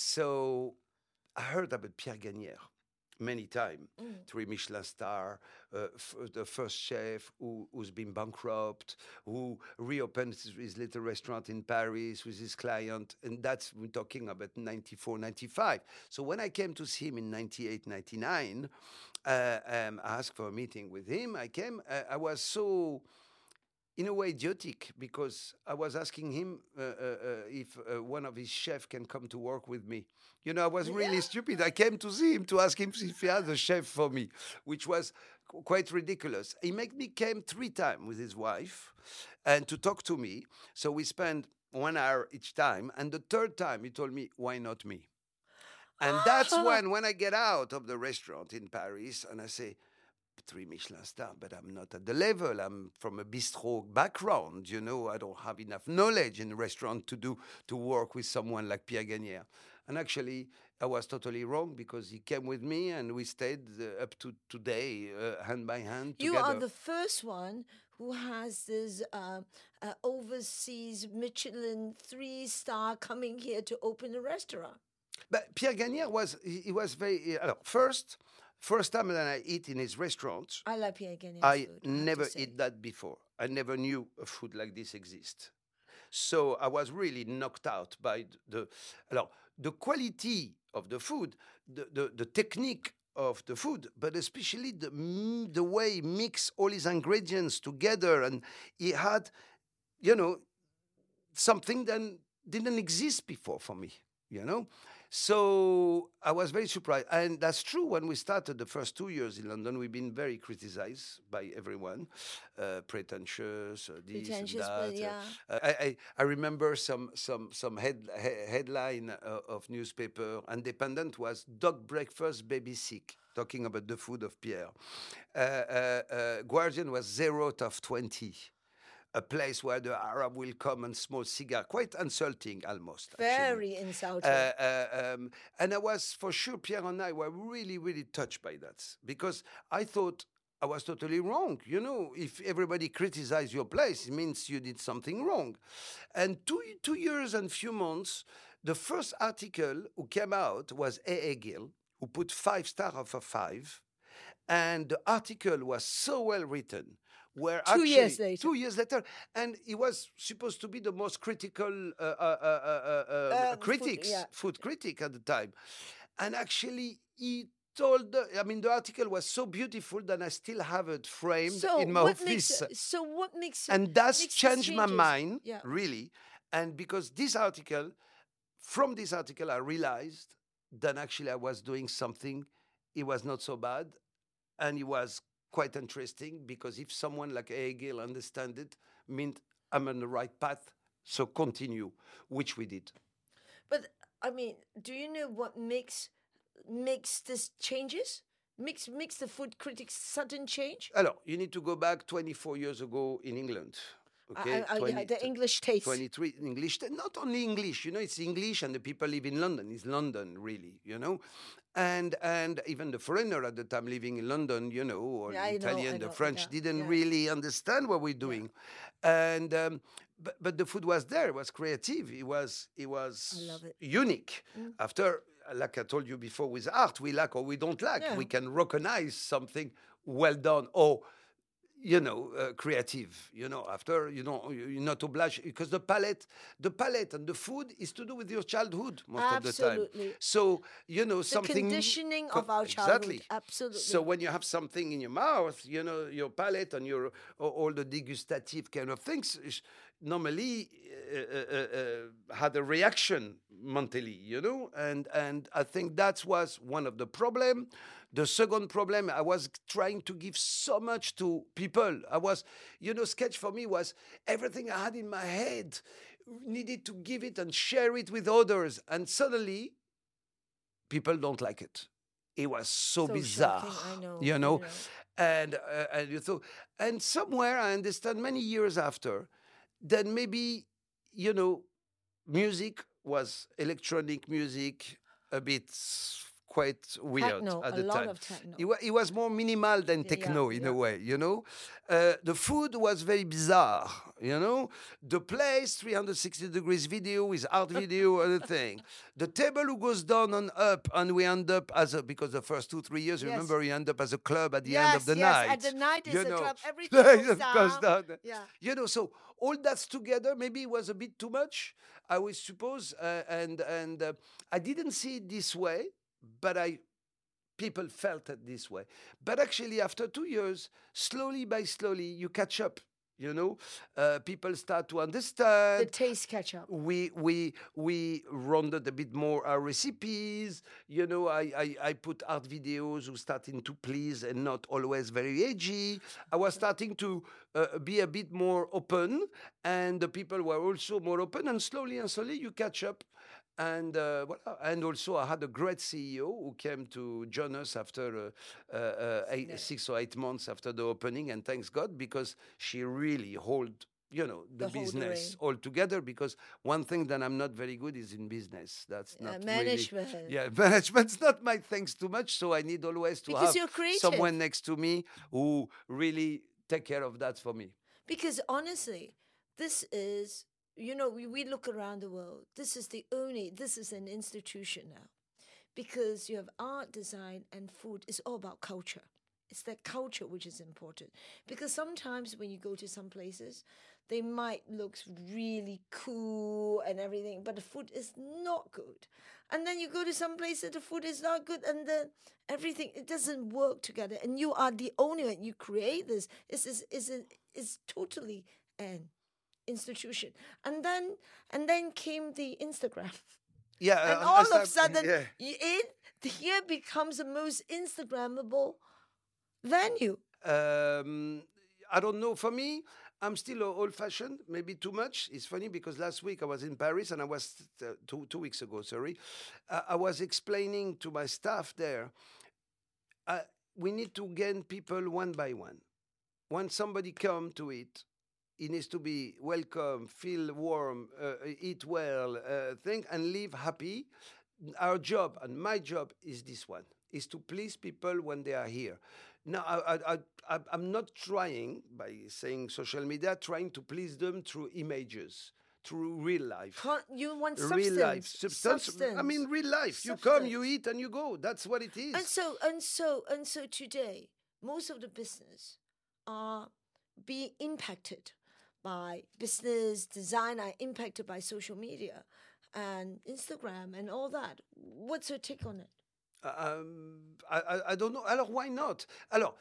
Speaker 1: So I heard about Pierre Gagnère many times, three Michelin star, uh, f- the first chef who, who's been bankrupt, who reopened his, his little restaurant in Paris with his client. And that's, we're talking about ninety-four, ninety-five. So when I came to see him in ninety-eight, ninety-nine, uh, um, I asked for a meeting with him. I came, uh, I was so, in a way, idiotic because I was asking him uh, uh, uh, if uh, one of his chefs can come to work with me. You know, I was really stupid. I came to see him to ask him if he had a chef for me, which was qu- quite ridiculous. He made me came three times with his wife and to talk to me. So we spent one hour each time. And the third time he told me, why not me? And that's when, when I get out of the restaurant in Paris and I say, three Michelin star, but I'm not at the level. I'm from a bistro background, you know. I don't have enough knowledge in restaurant to do to work with someone like Pierre Gagnère. And actually, I was totally wrong because he came with me and we stayed uh, up to today, uh, hand by hand.
Speaker 2: You
Speaker 1: together.
Speaker 2: are the first one who has this uh, uh, overseas Michelin three star coming here to open a restaurant.
Speaker 1: But Pierre Gagnère was he, he was very uh, first first time that I eat in his restaurant.
Speaker 2: I like Pierre Gagnère's
Speaker 1: I
Speaker 2: food. I have to
Speaker 1: never
Speaker 2: say.
Speaker 1: eat that before. I never knew a food like this exists. So I was really knocked out by the, alors, the quality of the food, the, the, the technique of the food, but especially the, mm, the way he mixed all his ingredients together. And he had, you know, something that didn't exist before for me, you know? So I was very surprised. And that's true. When we started the first two years in London, we've been very criticized by everyone. Uh, pretentious, uh, this
Speaker 2: Pretentious,
Speaker 1: and
Speaker 2: but
Speaker 1: that.
Speaker 2: yeah.
Speaker 1: Uh, I, I, I remember some some some head, he- headline uh, of newspaper. Independent was dog breakfast, baby sick. Talking about the food of Pierre. Uh, uh, uh, Guardian was zero out of twenty. A place where the Arab will come and smoke cigar. Quite insulting, almost. actually.
Speaker 2: Very insulting.
Speaker 1: Uh, uh, um, and I was, for sure, Pierre and I were really, really touched by that. Because I thought I was totally wrong. You know, if everybody criticizes your place, it means you did something wrong. And two, two years and few months, the first article who came out was A A. Gill, who put five stars out of five. And the article was so well written. Where
Speaker 2: Two
Speaker 1: actually,
Speaker 2: years later.
Speaker 1: Two years later. And he was supposed to be the most critical uh, uh, uh, uh, uh,
Speaker 2: Uh, food-
Speaker 1: critics,
Speaker 2: yeah.
Speaker 1: food critic at the time. And actually, he told, the, I mean, the article was so beautiful that I still have it framed
Speaker 2: so
Speaker 1: in my
Speaker 2: what
Speaker 1: office.
Speaker 2: makes so what makes
Speaker 1: and that's
Speaker 2: makes these
Speaker 1: changed my
Speaker 2: changes?
Speaker 1: mind,
Speaker 2: Yeah.
Speaker 1: really. And because this article, from this article, I realized that actually I was doing something, it was not so bad. And it was quite interesting because if someone like A. Gill understand it, meant I'm on the right path, so continue, which we did.
Speaker 2: But I mean, do you know what makes makes this changes? Makes makes the food critics sudden change?
Speaker 1: Alors, you need to go back twenty-four years ago in England. Okay,
Speaker 2: I, I, yeah, the English taste.
Speaker 1: twenty-three English, not only English, you know, it's English, and the people live in London. It's London, really, you know, and and even the foreigner at the time living in London, you know, or
Speaker 2: Yeah,
Speaker 1: the
Speaker 2: I know,
Speaker 1: Italian,
Speaker 2: I
Speaker 1: the
Speaker 2: know,
Speaker 1: French
Speaker 2: yeah,
Speaker 1: didn't
Speaker 2: yeah.
Speaker 1: really understand what we're doing, and um, but but the food was there. It was creative. It was it was
Speaker 2: I love it.
Speaker 1: unique. After, like I told you before, with art, we like or we don't like.
Speaker 2: Yeah.
Speaker 1: We can recognize something well done or you know, uh, creative. You know, after you know, you- you're not obliged because the palate, the palate, and the food is to do with your childhood most of the
Speaker 2: Absolutely.
Speaker 1: time. So you know
Speaker 2: The
Speaker 1: something
Speaker 2: conditioning
Speaker 1: co-
Speaker 2: of our childhood.
Speaker 1: exactly.
Speaker 2: Absolutely.
Speaker 1: So when you have something in your mouth, you know, your palate and your a- all the degustative kind of things is normally uh, uh, uh, had a reaction mentally, you know, and and I think that was one of the problem. The second problem, I was trying to give so much to people. I was, you know, sketch for me was everything I had in my head, needed to give it and share it with others, and suddenly people don't like it. It was so,
Speaker 2: So
Speaker 1: bizarre,
Speaker 2: shocking, I know,
Speaker 1: you
Speaker 2: I
Speaker 1: know,
Speaker 2: know.
Speaker 1: and uh, and you thought, and somewhere I understand many years after, that maybe you know, music was electronic music, a bit quite weird
Speaker 2: Techno,
Speaker 1: at
Speaker 2: a
Speaker 1: the
Speaker 2: lot
Speaker 1: time.
Speaker 2: of techno.
Speaker 1: It, wa- it was more minimal than
Speaker 2: Yeah,
Speaker 1: techno
Speaker 2: yeah,
Speaker 1: in
Speaker 2: yeah.
Speaker 1: a way, you know. Uh, the food was very bizarre, you know. The place, three hundred sixty degrees video with art video and the thing. The table who goes down and up, and we end up as a, because the first two, three years,
Speaker 2: Yes.
Speaker 1: remember, you end up as a club at the
Speaker 2: Yes,
Speaker 1: end of the
Speaker 2: yes,
Speaker 1: night.
Speaker 2: at the night is
Speaker 1: you
Speaker 2: a
Speaker 1: know.
Speaker 2: club, everything goes
Speaker 1: It goes
Speaker 2: down.
Speaker 1: down.
Speaker 2: Yeah.
Speaker 1: You know, so all that's together, maybe it was a bit too much, I would suppose, uh, and and uh, I didn't see it this way, but I people felt it this way. But actually, after two years, slowly by slowly, you catch up. You know, uh, people start to
Speaker 2: The
Speaker 1: understand.
Speaker 2: taste catch up.
Speaker 1: We we we rounded a bit more our recipes. You know, I I, I put art videos who starting to please and not always very edgy. I was starting to uh, be a bit more open, and the people were also more open. And slowly and slowly, you catch up. And uh, voilà. And also, I had a great C E O who came to join us after uh, uh, uh, eight, six or eight months after the opening, and thanks God because she really hold you know the,
Speaker 2: The whole
Speaker 1: business
Speaker 2: doing.
Speaker 1: all together. Because one thing that I'm not very good is in business. That's
Speaker 2: Uh,
Speaker 1: not
Speaker 2: management.
Speaker 1: Really, yeah, management's not my thanks too much. So I need always to
Speaker 2: Because
Speaker 1: have
Speaker 2: you're creative.
Speaker 1: someone next to me who really take care of that for me.
Speaker 2: Because honestly, this is, you know, we, we look around the world. This is the only, this is an institution now. Because you have art, design, and food. It's all about culture. It's that culture which is important. Because sometimes when you go to some places, they might look really cool and everything, but the food is not good. And then you go to some places, the food is not good, and then everything, it doesn't work together. And you are the owner, and you create this. It's, it's, it's, it's totally an institution. And then, and then came the Instagram.
Speaker 1: Yeah,
Speaker 2: And
Speaker 1: uh,
Speaker 2: all
Speaker 1: as
Speaker 2: of
Speaker 1: I-
Speaker 2: a sudden,
Speaker 1: yeah.
Speaker 2: it here becomes the most Instagrammable venue.
Speaker 1: Um, I don't know. For me, I'm still old-fashioned, maybe too much. It's funny because last week I was in Paris and I was uh, two two weeks ago. Sorry, uh, I was explaining to my staff there. Uh, we need to gain people one by one. When somebody come to it, he needs to be welcome, feel warm, uh, eat well, uh, think and live happy. Our job and my job is this one: is to please people when they are here. Now, I, I, I, I'm not trying by saying social media, trying to please them through images, through real life.
Speaker 2: Con- you want
Speaker 1: Real
Speaker 2: substance.
Speaker 1: life, substance.
Speaker 2: Substance.
Speaker 1: I mean, real life. You come, you
Speaker 2: Substance.
Speaker 1: eat, and you go. That's what it is.
Speaker 2: And so and so and so today, most of the business are being impacted by business design, are impacted by social media and Instagram and all that. What's your take on it?
Speaker 1: Um, I, I, I don't know. Alors, why not? Alors,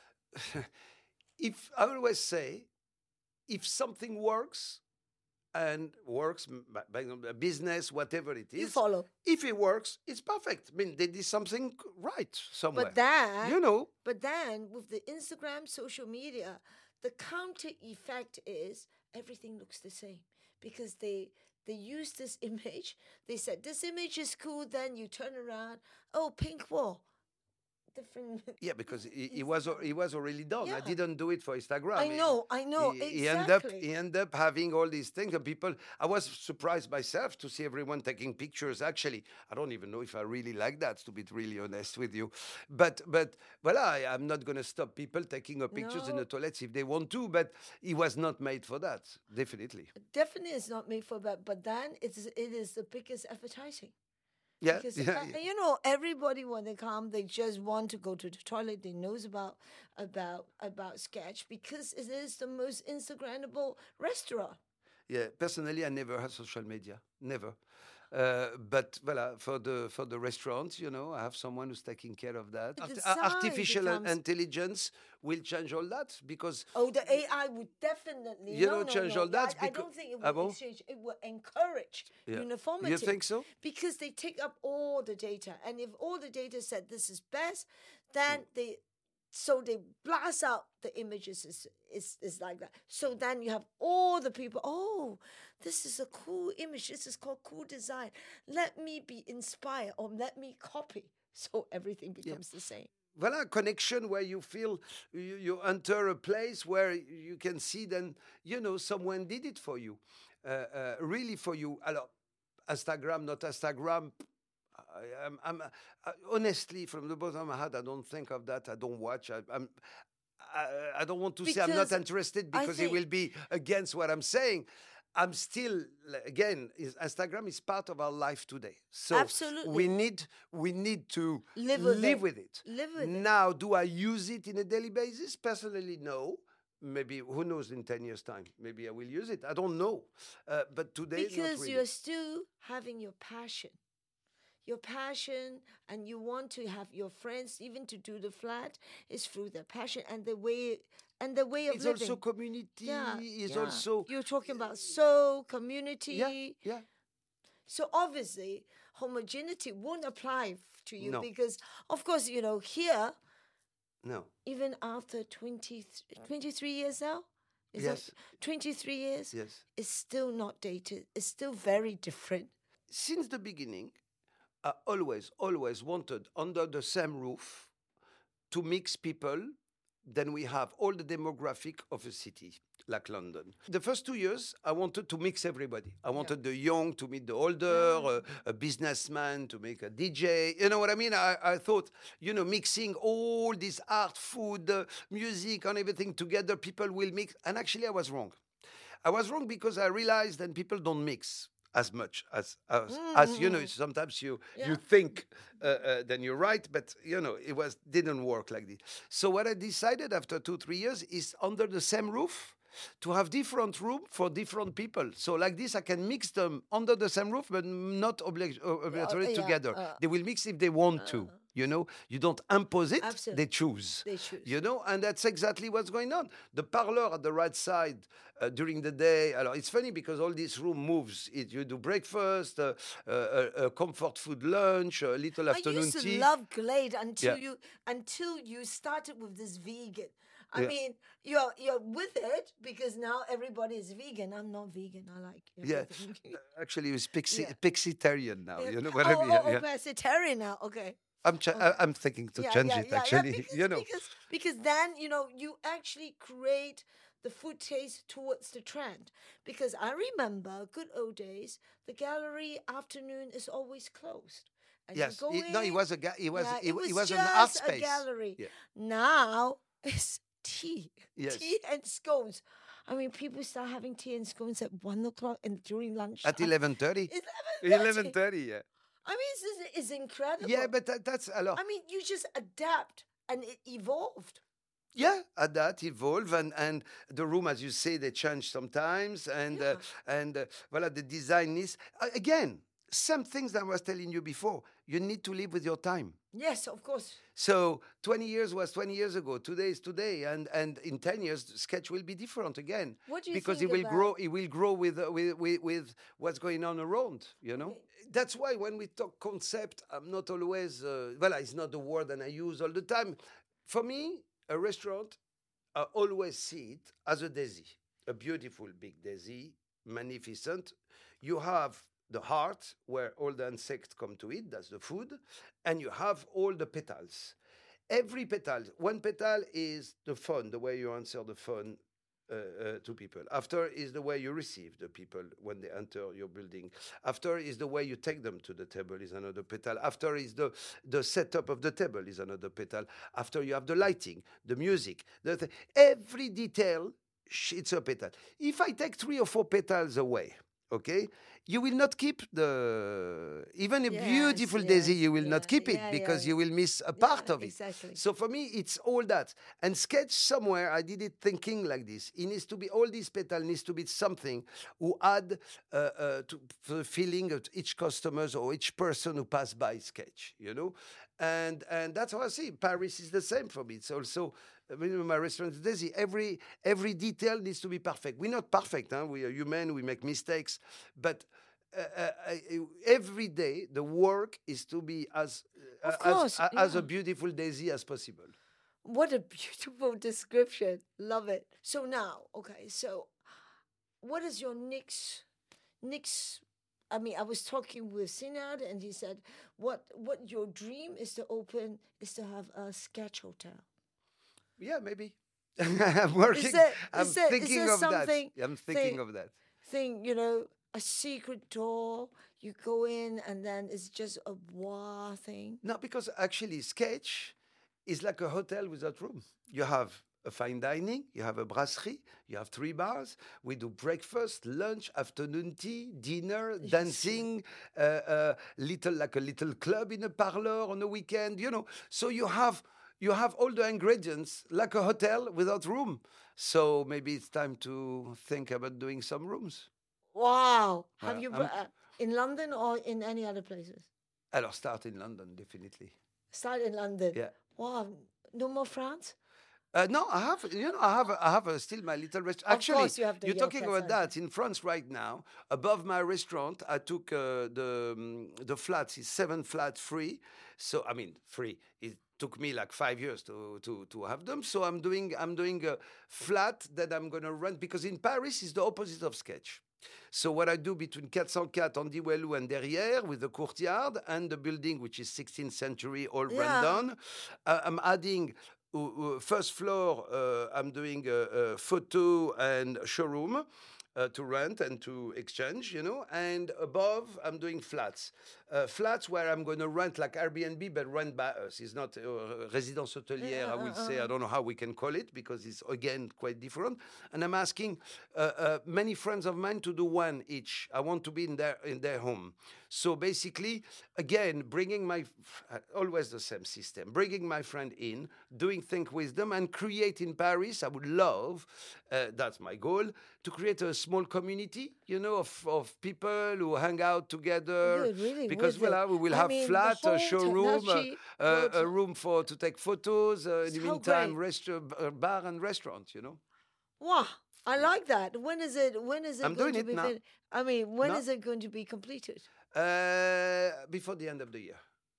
Speaker 1: if I always say, if something works and works, m- by- by a business, whatever it is,
Speaker 2: You follow.
Speaker 1: if it works, it's perfect. I mean, they did something right somewhere.
Speaker 2: But then,
Speaker 1: you know,
Speaker 2: but then with the Instagram, social media, the counter effect is everything looks the same because they they use this image. They said this image is cool. Then you turn around. Oh, pink wall. different.
Speaker 1: Yeah, because he, he was al- he was already done. I
Speaker 2: Yeah.
Speaker 1: didn't do it for Instagram.
Speaker 2: I
Speaker 1: He-
Speaker 2: know, I know,
Speaker 1: He, he ended up
Speaker 2: exactly.
Speaker 1: he ended up having all these things, and people. I was surprised myself to see everyone taking pictures. Actually, I don't even know if I really like that. To be really honest with you, but but well, I I'm not going to stop people taking up pictures in
Speaker 2: No.
Speaker 1: the toilets if they want to. But he was not made for that. Definitely.
Speaker 2: Definitely, it's not made for that. But then it's it is the biggest advertising.
Speaker 1: Yeah.
Speaker 2: Because
Speaker 1: yeah,
Speaker 2: uh,
Speaker 1: yeah.
Speaker 2: you know, everybody when they come, they just want to go to the toilet. They knows about about about Sketch because it is the most Instagrammable restaurant.
Speaker 1: Yeah, personally, I never had social media, never. Uh, but voilà, for the for the restaurants, you know, I have someone who's taking care of that.
Speaker 2: The
Speaker 1: Art-
Speaker 2: design
Speaker 1: uh, artificial in-
Speaker 2: becomes-
Speaker 1: intelligence will change all that because
Speaker 2: Oh, the A I would definitely
Speaker 1: You
Speaker 2: no,
Speaker 1: know,
Speaker 2: no,
Speaker 1: change
Speaker 2: no.
Speaker 1: all that
Speaker 2: I, I
Speaker 1: becau-
Speaker 2: don't think it
Speaker 1: Ah
Speaker 2: will
Speaker 1: bon?
Speaker 2: exchange. It will encourage
Speaker 1: Yeah.
Speaker 2: uniformity.
Speaker 1: You think so?
Speaker 2: Because they take up all the data, and if all the data said this is best, then they so they blast out the images is, is is like that. So then you have all the people. Oh, this is a cool image. This is called cool design. Let me be inspired or let me copy. So everything becomes the same.
Speaker 1: Voilà, connection where you feel you, you enter a place where you can see then, you know, someone did it for you, uh, uh, really for you. Alors, Instagram, not Instagram. I, I'm, I'm uh, honestly, from the bottom of my heart, I don't think of that. I don't watch. I, I'm. I, I don't want to say I'm not
Speaker 2: Because
Speaker 1: interested
Speaker 2: I
Speaker 1: because it
Speaker 2: think-
Speaker 1: will be against what I'm saying. I'm still again. Is, Instagram is part of our life today, so
Speaker 2: Absolutely.
Speaker 1: we need we need to
Speaker 2: Live with
Speaker 1: live
Speaker 2: it.
Speaker 1: with it.
Speaker 2: Live with it.
Speaker 1: Now, do I use it in a daily basis? Personally, no. Maybe who knows in ten years' time? Maybe I will use it. I don't know. Uh, but today, not
Speaker 2: Because
Speaker 1: really.
Speaker 2: you're still having your passion. Your passion, and you want to have your friends, even to do the flat, is through their passion and the way and the way of
Speaker 1: It's
Speaker 2: living.
Speaker 1: also community.
Speaker 2: yeah,
Speaker 1: It's
Speaker 2: yeah.
Speaker 1: also
Speaker 2: You're talking about soul, community.
Speaker 1: yeah, yeah.
Speaker 2: So obviously, homogeneity won't apply f- to you
Speaker 1: No.
Speaker 2: because, of course, you know, here,
Speaker 1: No.
Speaker 2: even after twenty, twenty-three years now, is
Speaker 1: Yes.
Speaker 2: that twenty-three years?
Speaker 1: Yes.
Speaker 2: It's still not dated. It's still very different.
Speaker 1: Since the beginning, I always, always wanted under the same roof to mix people. Then we have all the demographic of a city like London. The first two years, I wanted to mix everybody. I wanted the young to meet the older, uh, a businessman to make a D J. You know what I mean? I, I thought, you know, mixing all this art, food, uh, music, and everything together, people will mix. And actually, I was wrong. I was wrong because I realized that people don't mix as much as as, as you know. Sometimes you you
Speaker 2: Yeah.
Speaker 1: think uh, uh, then you're right, but you know it was didn't work like this. So what I decided after two three years is under the same roof to have different room for different people. So like this, I can mix them under the same roof, but not oblig- uh, obligatory
Speaker 2: yeah,
Speaker 1: together.
Speaker 2: uh,
Speaker 1: they will mix if they want to. You know, you don't impose it;
Speaker 2: Absolutely.
Speaker 1: they choose.
Speaker 2: They choose.
Speaker 1: You know, and that's exactly what's going on. The parlor at the right side uh, during the day. Alors, it's funny because all this room moves. It, you do breakfast, uh, uh, a, a comfort food lunch, a little
Speaker 2: I
Speaker 1: afternoon
Speaker 2: used to
Speaker 1: tea.
Speaker 2: love Glade until
Speaker 1: Yeah.
Speaker 2: you until you started with this vegan. I
Speaker 1: Yeah.
Speaker 2: mean, you're you're with it because now everybody is vegan. I'm not vegan. I like
Speaker 1: Yeah,
Speaker 2: everything.
Speaker 1: actually, it's pixie,
Speaker 2: Yeah.
Speaker 1: pixitarian now.
Speaker 2: Yeah.
Speaker 1: You know what
Speaker 2: oh,
Speaker 1: I mean?
Speaker 2: Oh, oh,
Speaker 1: Yeah.
Speaker 2: pescatarian now. Okay.
Speaker 1: I'm, ch- I- I'm thinking to
Speaker 2: yeah,
Speaker 1: change
Speaker 2: yeah,
Speaker 1: it
Speaker 2: yeah, yeah,
Speaker 1: actually.
Speaker 2: because,
Speaker 1: you know,
Speaker 2: because because then you know you actually create the food taste towards the trend. Because I remember good old days, the gallery afternoon is always closed. And you
Speaker 1: yes.
Speaker 2: go
Speaker 1: He- no, he
Speaker 2: in,
Speaker 1: was a ga- he was
Speaker 2: yeah,
Speaker 1: he,
Speaker 2: it
Speaker 1: wa- he
Speaker 2: was
Speaker 1: was an
Speaker 2: just
Speaker 1: art
Speaker 2: a
Speaker 1: space.
Speaker 2: gallery.
Speaker 1: Yeah.
Speaker 2: Now it's tea,
Speaker 1: Yes.
Speaker 2: tea and scones. I mean, people start having tea and scones at one o'clock and during lunch.
Speaker 1: At eleven thirty.
Speaker 2: eleven
Speaker 1: eleven thirty, yeah.
Speaker 2: I mean, it's, it's incredible.
Speaker 1: Yeah, but that, that's alors.
Speaker 2: I mean, you just adapt and it evolved.
Speaker 1: Yeah, at that evolve and and the room, as you say, they change sometimes, and uh, and uh, voilà, the design is uh, again some things that I was telling you before. You need to live with your time.
Speaker 2: Yes, of course.
Speaker 1: So twenty years was twenty years ago. Today is today, and and in ten years, the sketch will be different again.
Speaker 2: What do you
Speaker 1: because
Speaker 2: think
Speaker 1: it will
Speaker 2: about-
Speaker 1: grow. It will grow with, uh, with with with what's going on around. You know. That's why when we talk concept, I'm not always. Uh, well, it's not the word that I use all the time. For me, a restaurant, I always see it as a daisy, a beautiful big daisy, magnificent. You have the heart where all the insects come to eat, that's the food, and you have all the petals. every petal, one petal is the phone, the way you answer the phone uh, uh, to people. After is the way you receive the people when they enter your building. After is the way you take them to the table is another petal. After is the, the setup of the table is another petal. After you have the lighting, the music, the th- every detail, sh- it's a petal. If I take three or four petals away, okay, you will not keep the even a
Speaker 2: Yes,
Speaker 1: beautiful daisy.
Speaker 2: yes,
Speaker 1: You will
Speaker 2: yeah,
Speaker 1: not keep it
Speaker 2: yeah,
Speaker 1: because
Speaker 2: yeah,
Speaker 1: you will miss a part
Speaker 2: yeah,
Speaker 1: of it.
Speaker 2: exactly.
Speaker 1: So for me, it's all that. And sketch somewhere, I did it thinking like this. It needs to be all these petals needs to be something who add uh, uh, to the feeling of each customers or each person who pass by sketch. You know, and and that's how I see Paris is the same for me. It's also I mean, my restaurant is Daisy. Every every detail needs to be perfect. We're not perfect. Huh? We are human. We make mistakes, but uh, uh, uh, every day the work is to be as uh,
Speaker 2: Of
Speaker 1: as
Speaker 2: course,
Speaker 1: uh, as
Speaker 2: yeah.
Speaker 1: a beautiful daisy as possible.
Speaker 2: What a beautiful description. Love it. So now, okay, so what is your next next I mean, I was talking with Sinad and he said what what your dream is to open is to have a sketch hotel.
Speaker 1: Yeah, maybe. I'm working.
Speaker 2: Is there
Speaker 1: I'm
Speaker 2: is there is
Speaker 1: thinking
Speaker 2: there
Speaker 1: of that.
Speaker 2: something
Speaker 1: I'm thinking
Speaker 2: thing
Speaker 1: of that.
Speaker 2: thing, you know, a secret door, you go in and then it's just a wow thing.
Speaker 1: No, because actually, sketch is like a hotel without room. You have a fine dining, you have a brasserie, you have three bars. We do breakfast, lunch, afternoon tea, dinner,
Speaker 2: Yes.
Speaker 1: dancing, uh, uh, little like a little club in a parlor on a weekend. You know, so you have you have all the ingredients like a hotel without room. So maybe it's time to think about doing some rooms.
Speaker 2: Wow. Have
Speaker 1: Uh,
Speaker 2: you
Speaker 1: I'm,
Speaker 2: uh, in London or in any other places?
Speaker 1: I'll start in London, definitely.
Speaker 2: Start in London.
Speaker 1: Yeah.
Speaker 2: Wow. No more France?
Speaker 1: Uh, no, I have, you know, I have, I have uh, still my little restaurant.
Speaker 2: Of
Speaker 1: Actually,
Speaker 2: course you have the
Speaker 1: you're talking
Speaker 2: Yellow
Speaker 1: about
Speaker 2: Cat
Speaker 1: that in France right now. Above my restaurant, I took uh, the um, the flats. It's seven flat free. So I mean, free. It took me like five years to to to have them. So I'm doing I'm doing a flat that I'm gonna rent because in Paris is the opposite of sketch. So what I do between four cent four, Andy Wellou and Derrière with the courtyard and the building, which is sixteenth century, all
Speaker 2: Yeah.
Speaker 1: run down, uh, I'm adding uh, uh, first floor, uh, I'm doing a, a photo and showroom uh, to rent and to exchange, you know. And above, I'm doing flats. Uh, flats where I'm going to rent like Airbnb, but rent by us. It's not uh, résidence hôtelière,
Speaker 2: Yeah,
Speaker 1: I will
Speaker 2: uh,
Speaker 1: say.
Speaker 2: uh.
Speaker 1: I don't know how we can call it because it's, again, quite different. And I'm asking uh, uh, many friends of mine to do one each. I want to be in their, in their home. So basically, again, bringing my, always the same system, bringing my friend in, doing things with them, and create in Paris. I would love, uh, that's my goal, to create a small community, you know, of, of people who hang out together.
Speaker 2: Good, really,
Speaker 1: Because
Speaker 2: with
Speaker 1: well,
Speaker 2: it.
Speaker 1: uh, we will
Speaker 2: I
Speaker 1: have
Speaker 2: mean, the
Speaker 1: flat, a
Speaker 2: whole
Speaker 1: showroom, uh,
Speaker 2: technology
Speaker 1: uh,
Speaker 2: works-
Speaker 1: a room for to take photos. Uh, in the
Speaker 2: So
Speaker 1: meantime,
Speaker 2: great.
Speaker 1: restaurant, uh, bar and restaurant. You know.
Speaker 2: Wow. I like that. When is it when is it
Speaker 1: I'm
Speaker 2: going
Speaker 1: doing
Speaker 2: to
Speaker 1: it
Speaker 2: be
Speaker 1: now.
Speaker 2: fin- I mean, when is
Speaker 1: No.
Speaker 2: it going to be completed?
Speaker 1: Uh, before the end of the year.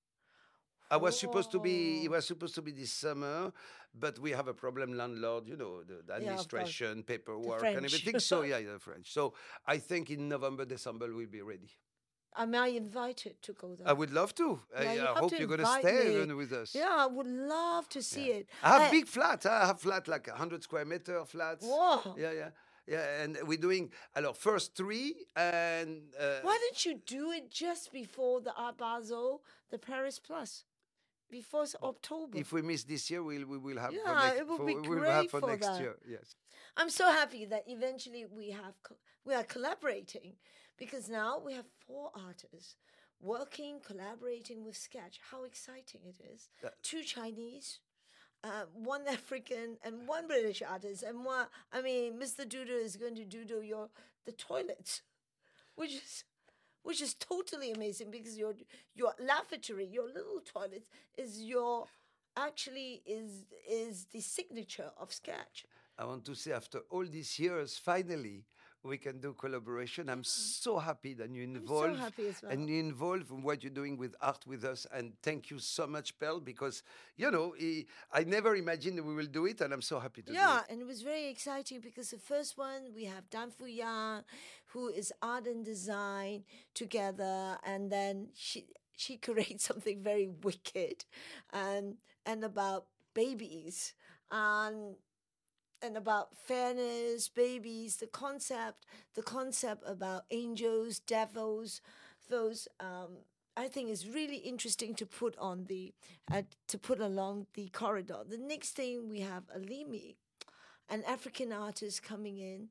Speaker 1: I was supposed to be. It
Speaker 2: Oh.
Speaker 1: was supposed to be this summer, but we have a problem, landlord. You know, the, the
Speaker 2: Yeah, of course.
Speaker 1: administration, paperwork,
Speaker 2: French.
Speaker 1: and everything. So yeah, the French. So I think in November, December we'll be ready.
Speaker 2: Am I invited to go there?
Speaker 1: I would love to. I,
Speaker 2: Yeah, you
Speaker 1: I
Speaker 2: have
Speaker 1: hope
Speaker 2: to
Speaker 1: you're going to
Speaker 2: invite
Speaker 1: stay
Speaker 2: me.
Speaker 1: even with us.
Speaker 2: Yeah, I would love to see
Speaker 1: Yeah.
Speaker 2: it.
Speaker 1: I have
Speaker 2: I-
Speaker 1: big flats. I have flat like one hundred square meter flats.
Speaker 2: Whoa.
Speaker 1: Yeah, yeah, yeah. And we're doing, alors, first three and. Uh,
Speaker 2: Why didn't you do it just before the Art Basel, the Paris Plus? Before s- October.
Speaker 1: If we miss this year, we'll, we will have for
Speaker 2: Yeah,
Speaker 1: next,
Speaker 2: it would
Speaker 1: for,
Speaker 2: be
Speaker 1: we will have
Speaker 2: great
Speaker 1: for,
Speaker 2: for
Speaker 1: next
Speaker 2: that.
Speaker 1: year. Yes.
Speaker 2: I'm so happy that eventually we have co- we are collaborating because now we have four artists working, collaborating with Sketch. How exciting it is!
Speaker 1: Yeah.
Speaker 2: Two Chinese, uh, one African, and one British artist, and one. I mean, Mister Doodle is going to doodle your the toilets, which is which is totally amazing because your your lavatory, your little toilet, is your actually is is the signature of Sketch.
Speaker 1: I want to say, after all these years, finally, we can do collaboration. I'm so happy that you involve
Speaker 2: happy as well.
Speaker 1: and you involve in what you're doing with art with us. And thank you so much, Pearl, because you know I, I never imagined that we will do it, and I'm so happy to
Speaker 2: Yeah,
Speaker 1: do it.
Speaker 2: and it was very exciting because the first one we have Dan Fuyang, who is art and design together, and then she she created something very wicked, and and about babies and and about fairness, babies, the concept, the concept about angels, devils, those. Um, I think is really interesting to put on the uh, to put along the corridor. The next thing we have Alimi, an African artist coming in,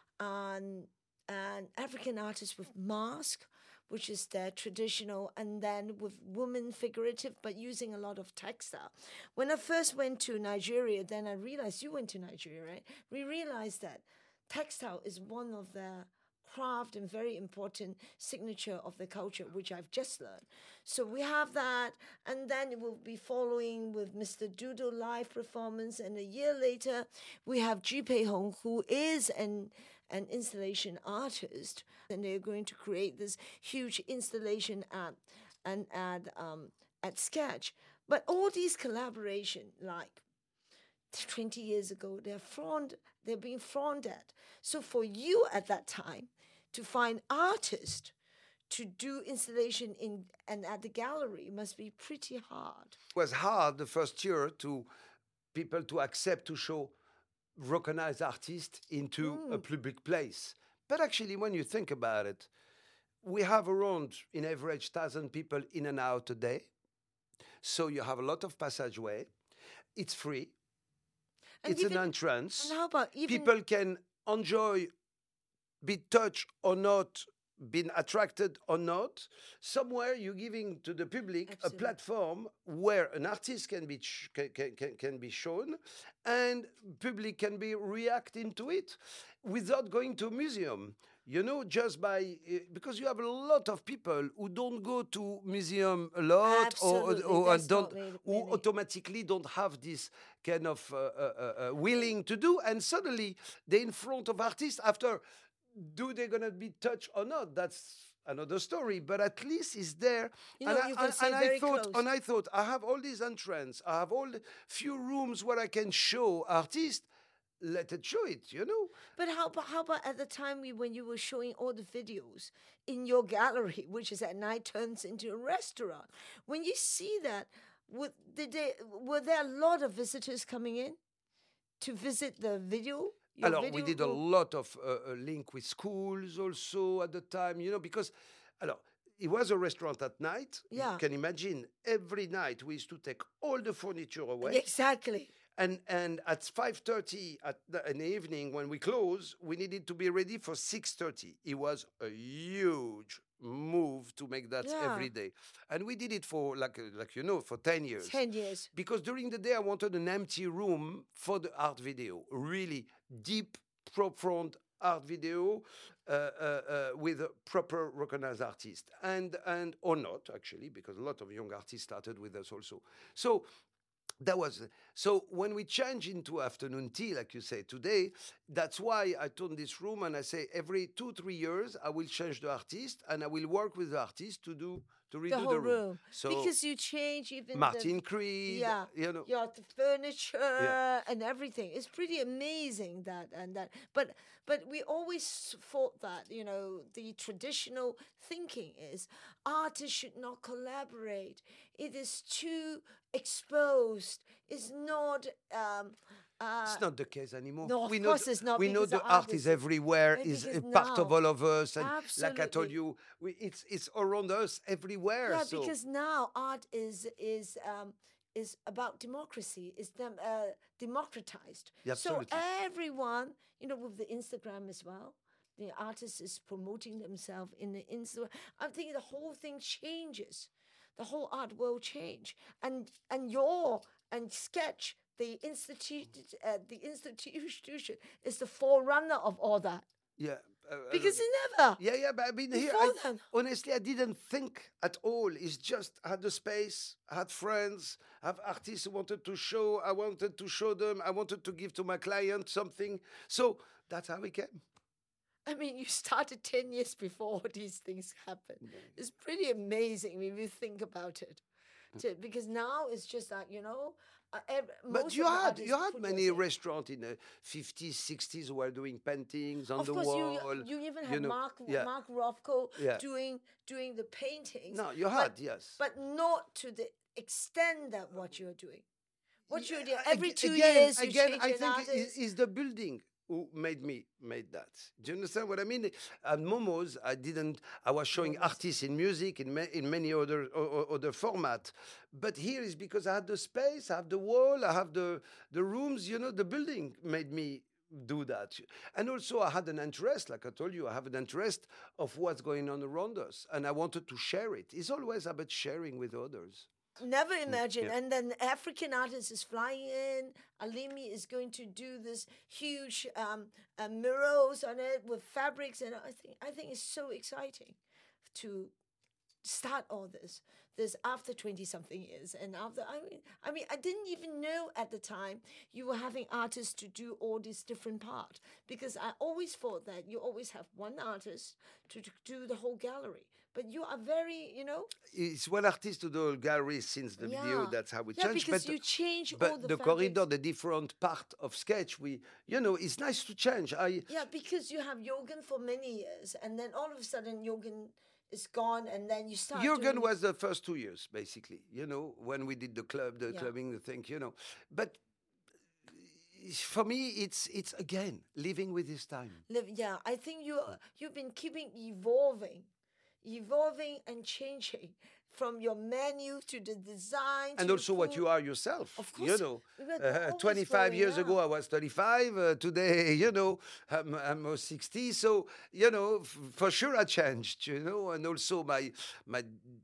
Speaker 2: and an African artist with mask, which is their traditional, and then with woman figurative, but using a lot of textile. When I first went to Nigeria, then I realized you went to Nigeria, right? We realized that textile is one of the craft and very important signature of the culture, which I've just learned. So we have that, and then it will be following with Mister Doodle live performance, and a year later we have Ju Pei Hong, who is an an installation artist, and they're going to create this huge installation at and at um, at Sketch. But all these collaboration, like twenty years ago, they're frowned, they're being frowned at. So for you at that time to find artists to do installation in and at the gallery must be pretty hard.
Speaker 1: It was hard the first year to people to accept to show recognized artists into
Speaker 2: Mm.
Speaker 1: a public place. But actually, when you think about it, we have around, in average, one thousand people in and out a day. So you have a lot of passageway. It's free.
Speaker 2: And
Speaker 1: it's
Speaker 2: even-
Speaker 1: an entrance.
Speaker 2: And how about even
Speaker 1: People can enjoy, be touched or not, been attracted or not. Somewhere you're giving to the public
Speaker 2: Absolutely.
Speaker 1: a platform where an artist can be sh- can, can, can, can be shown, and public can be reacting to it without going to a museum. You know, just by uh, because you have a lot of people who don't go to museum a lot,
Speaker 2: Absolutely,
Speaker 1: or, or
Speaker 2: that's
Speaker 1: don't
Speaker 2: not many-
Speaker 1: who
Speaker 2: many.
Speaker 1: automatically don't have this kind of uh, uh, uh, uh, willing to do, and suddenly they're in front of artists after. Do they gonna be touched or not? That's another story. But at least it's there.
Speaker 2: You
Speaker 1: and
Speaker 2: know,
Speaker 1: I,
Speaker 2: you can
Speaker 1: and,
Speaker 2: say
Speaker 1: and I
Speaker 2: very
Speaker 1: thought,
Speaker 2: close.
Speaker 1: and I thought, I have all these entrants. I have all the few rooms where I can show artists. Let it show it. You know.
Speaker 2: But how about how about at the time we, when you were showing all the videos in your gallery, which is at night turns into a restaurant? When you see that, would, did they, were there a lot of visitors coming in to visit the video? Your
Speaker 1: Alors, we
Speaker 2: video
Speaker 1: did a
Speaker 2: room?
Speaker 1: lot of uh, uh, link with schools also at the time, you know, because, alors, it was a restaurant at night.
Speaker 2: Yeah.
Speaker 1: You can imagine every night we used to take all the furniture away.
Speaker 2: Exactly.
Speaker 1: And and at five thirty at the, in the evening when we close, we needed to be ready for six thirty. It was a huge move to make that
Speaker 2: Yeah.
Speaker 1: every day. And we did it for, like, uh, like you know, for ten years.
Speaker 2: Ten years.
Speaker 1: Because during the day, I wanted an empty room for the art video, really deep, profound art video uh, uh, uh, with a proper recognized artist, and and or not actually, because a lot of young artists started with us also. So that was so when we change into afternoon tea, like you say today, that's why I turn this room and I say every two three years I will change the artist and I will work with the artist to do to redo
Speaker 2: The whole
Speaker 1: the room.
Speaker 2: room.
Speaker 1: So
Speaker 2: Because you change even
Speaker 1: Martin
Speaker 2: the,
Speaker 1: Creed,
Speaker 2: yeah,
Speaker 1: you know.
Speaker 2: yeah, the furniture and everything. It's pretty amazing that and that. But but we always thought that, you know, the traditional thinking is artists should not collaborate. It is too exposed. It's not. Um, uh,
Speaker 1: It's not the case anymore.
Speaker 2: no, of
Speaker 1: we know
Speaker 2: course
Speaker 1: the,
Speaker 2: it's not,
Speaker 1: We know
Speaker 2: because
Speaker 1: the
Speaker 2: the
Speaker 1: art
Speaker 2: art
Speaker 1: is
Speaker 2: is-
Speaker 1: everywhere.
Speaker 2: and
Speaker 1: Is
Speaker 2: because
Speaker 1: a part of
Speaker 2: now-
Speaker 1: all of us, and like I told
Speaker 2: Absolutely.
Speaker 1: you, we, it's it's around us everywhere.
Speaker 2: Yeah,
Speaker 1: so
Speaker 2: because now art is is um, is about democracy. Is dem- uh, democratized.
Speaker 1: Yeah,
Speaker 2: so
Speaker 1: absolutely.
Speaker 2: everyone, you know, with the Instagram as well, the artist is promoting themselves in the Instagram. I'm thinking the whole thing changes. The whole art will change, and and your and Sketch, the institute, uh, the institution is the forerunner of all that,
Speaker 1: yeah, uh,
Speaker 2: because
Speaker 1: uh,
Speaker 2: it never.
Speaker 1: yeah, yeah. But I mean, here,
Speaker 2: Before
Speaker 1: I,
Speaker 2: then.
Speaker 1: honestly, I didn't think at all. It's just I had the space, I had friends, I have artists who wanted to show. I wanted to show them. I wanted to give to my client something. So that's how we came.
Speaker 2: I mean, you started ten years before these things happened. It's pretty amazing when you think about it. To- because now it's just like, you know, uh, ev-
Speaker 1: But
Speaker 2: most
Speaker 1: you
Speaker 2: of the
Speaker 1: had
Speaker 2: artists
Speaker 1: you had
Speaker 2: put
Speaker 1: many
Speaker 2: yours in.
Speaker 1: restaurants in the fifties, sixties who were doing paintings on
Speaker 2: Of
Speaker 1: the
Speaker 2: course,
Speaker 1: wall.
Speaker 2: you you even
Speaker 1: you
Speaker 2: have
Speaker 1: know,
Speaker 2: Mark
Speaker 1: yeah,
Speaker 2: Mark Rothko
Speaker 1: yeah.
Speaker 2: doing doing the paintings.
Speaker 1: No, you
Speaker 2: but,
Speaker 1: had, yes.
Speaker 2: but not to the extent that what you're doing. What you're doing
Speaker 1: Yeah,
Speaker 2: every
Speaker 1: ag-
Speaker 2: two
Speaker 1: again,
Speaker 2: years, you
Speaker 1: again,
Speaker 2: change
Speaker 1: I
Speaker 2: an
Speaker 1: think
Speaker 2: artist.
Speaker 1: is is the building who made me made that. Do you understand what I mean? At Momo's, I didn't. I was showing
Speaker 2: Momo's.
Speaker 1: artists in music in ma- in many other o- o- other format, but here is because I had the space, I have the wall, I have the the rooms. You know, the building made me do that, and also I had an interest. Like I told you, I have an interest of what's going on around us, and I wanted to share it. It's always about sharing with others.
Speaker 2: Never imagine.
Speaker 1: yeah.
Speaker 2: And then African artist is flying in. Alimi is going to do this huge um, uh, murals on it with fabrics, and I think I think it's so exciting to start all this. This after twenty something years, and after I mean, I mean, I didn't even know at the time you were having artists to do all these different parts, because I always thought that you always have one artist to, to do the whole gallery. But you are very, you know,
Speaker 1: It's one artist to the whole gallery since the video.
Speaker 2: Yeah.
Speaker 1: That's how we
Speaker 2: yeah,
Speaker 1: change.
Speaker 2: because
Speaker 1: but
Speaker 2: you change
Speaker 1: but
Speaker 2: all the,
Speaker 1: the
Speaker 2: fabrics.
Speaker 1: corridor, the different part of sketch, we, you know, it's nice to change. I
Speaker 2: Yeah, because you have Jürgen for many years, and then all of a sudden Jürgen is gone, and then you start.
Speaker 1: Jürgen
Speaker 2: doing-
Speaker 1: was the first two years, basically. You know, when we did the club, the
Speaker 2: Yeah.
Speaker 1: clubbing, the thing. You know, but for me, it's it's again living with his time.
Speaker 2: live. Yeah, I think you you've been keeping evolving, evolving and changing from your menu to the design,
Speaker 1: And
Speaker 2: to
Speaker 1: also
Speaker 2: the
Speaker 1: what
Speaker 2: food.
Speaker 1: you are yourself.
Speaker 2: Of
Speaker 1: You
Speaker 2: course,
Speaker 1: know,
Speaker 2: we were
Speaker 1: uh,
Speaker 2: always
Speaker 1: twenty-five
Speaker 2: growing
Speaker 1: years ago
Speaker 2: up.
Speaker 1: I was thirty-five. Uh, today, you know, I'm, I'm almost sixty. So, you know, f- for sure I changed, you know, and also my my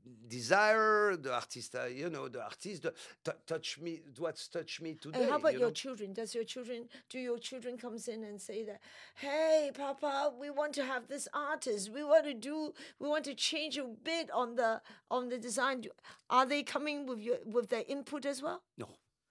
Speaker 1: desire, the artist, uh, you know, the artist, the, t- touch me, what's touched me today.
Speaker 2: And how about
Speaker 1: you
Speaker 2: your
Speaker 1: know?
Speaker 2: children? Does your children do your children comes in and say that, hey, Papa, we want to have this artist. We want to do. We want to change a bit on the on the design. Do- Are they coming with your with their input as well?
Speaker 1: No.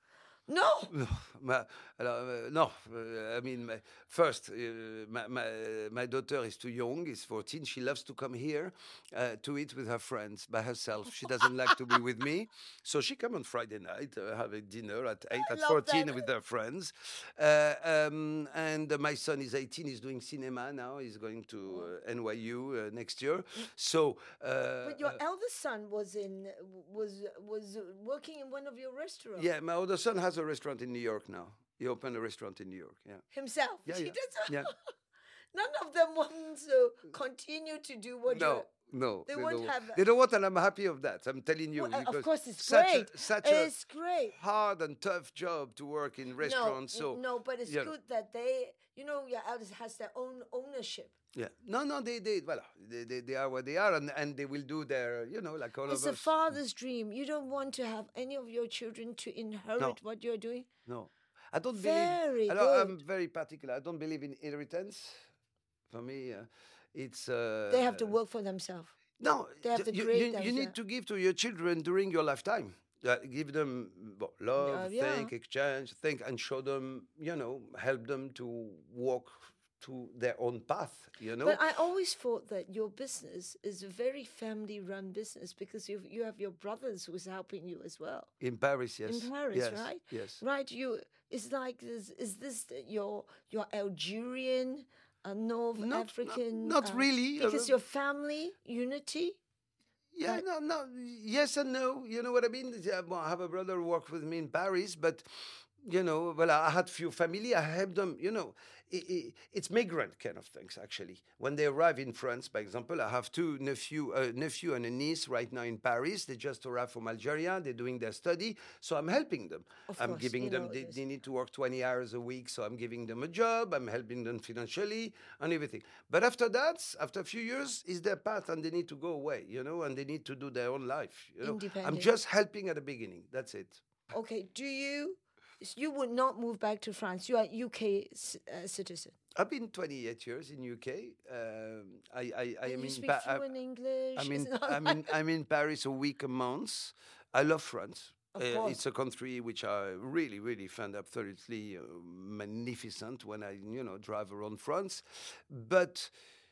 Speaker 2: No.
Speaker 1: No, my, alors, uh, no, uh, I mean, my, first, uh, my, my, my daughter is too young, is fourteen. She loves to come here uh, to eat with her friends by herself. She doesn't like to be with me. So she come on Friday night, uh, have a dinner at eight, at
Speaker 2: love
Speaker 1: fourteen
Speaker 2: that.
Speaker 1: with her friends. Uh, um, and uh, my son is eighteen, he's doing cinema now. He's going to uh, N Y U uh, next year. So, uh,
Speaker 2: But your
Speaker 1: uh,
Speaker 2: eldest son was in was was working in one of your restaurants.
Speaker 1: yeah, my older son has a restaurant in New York now. He opened a restaurant in New York, yeah.
Speaker 2: Himself.
Speaker 1: Yeah,
Speaker 2: He
Speaker 1: yeah,
Speaker 2: doesn't-
Speaker 1: yeah.
Speaker 2: None of them wants to continue to do what
Speaker 1: No,
Speaker 2: you're.
Speaker 1: no.
Speaker 2: They won't
Speaker 1: don't.
Speaker 2: have-
Speaker 1: They don't want, and I'm happy of that. I'm telling you.
Speaker 2: Well, uh, of
Speaker 1: because
Speaker 2: course, it's
Speaker 1: such
Speaker 2: great.
Speaker 1: A, such
Speaker 2: It's
Speaker 1: a
Speaker 2: great.
Speaker 1: hard and tough job to work in restaurants.
Speaker 2: No,
Speaker 1: so
Speaker 2: no, but it's
Speaker 1: you know.
Speaker 2: good that they, you know, your eldest has their own ownership.
Speaker 1: Yeah. No, no. They, they, voilà. They, they, they are what they are, and, and they will do their, you know, like all
Speaker 2: It's
Speaker 1: of
Speaker 2: a
Speaker 1: us.
Speaker 2: father's dream. You don't want to have any of your children to inherit what you're doing.
Speaker 1: No, I don't
Speaker 2: Very
Speaker 1: believe. Alors, I'm
Speaker 2: good.
Speaker 1: very particular. I don't believe in inheritance. For me, uh, it's. Uh,
Speaker 2: They have to work for themselves.
Speaker 1: No,
Speaker 2: They have
Speaker 1: th-
Speaker 2: to
Speaker 1: you,
Speaker 2: create
Speaker 1: you, you
Speaker 2: themselves.
Speaker 1: need to give to your children during your lifetime. Uh, give them well, love,
Speaker 2: Uh, yeah.
Speaker 1: think, exchange, think, and show them, you know, help them to walk to their own path, you know.
Speaker 2: But I always thought that your business is a very family-run business because you you have your brothers who's helping you as well.
Speaker 1: In Paris, yes.
Speaker 2: In Paris,
Speaker 1: yes.
Speaker 2: right?
Speaker 1: Yes.
Speaker 2: Right. You. It's like this. Is this the- your your Algerian, uh, North
Speaker 1: Not- not-
Speaker 2: African?
Speaker 1: not
Speaker 2: uh,
Speaker 1: really, uh,
Speaker 2: Because your family unity.
Speaker 1: Yeah,
Speaker 2: Right.
Speaker 1: no, no, yes and no. You know what I mean? Yeah, well, I have a brother who worked with me in Paris, but you know, well, I had few family. I helped them. You know, i i it's migrant kind of things actually. When they arrive in France, by example, I have two nephew, a nephew and a niece right now in Paris. They just arrived from Algeria. They're doing their study, so I'm helping them.
Speaker 2: Of
Speaker 1: I'm
Speaker 2: course,
Speaker 1: giving
Speaker 2: you
Speaker 1: them.
Speaker 2: know
Speaker 1: They,
Speaker 2: this.
Speaker 1: they need to work twenty hours a week, so I'm giving them a job. I'm helping them financially and everything. But after that, after a few years, is their path, and they need to go away. You know, and they need to do their own life. You know, I'm
Speaker 2: Independent.
Speaker 1: just helping at the beginning. That's it.
Speaker 2: Okay. Do you? You would not move back to France. You are U K c- uh, citizen.
Speaker 1: I've been twenty-eight years in U K. Um, I, I, I
Speaker 2: And
Speaker 1: am
Speaker 2: you
Speaker 1: in
Speaker 2: speak
Speaker 1: Pa- I-
Speaker 2: fluent English.
Speaker 1: I'm
Speaker 2: It's
Speaker 1: in,
Speaker 2: not
Speaker 1: I'm,
Speaker 2: like-
Speaker 1: in, I'm in Paris a week a month. I love France.
Speaker 2: Of
Speaker 1: Uh,
Speaker 2: course.
Speaker 1: it's a country which I really, really find absolutely uh, magnificent when I, you know, drive around France. But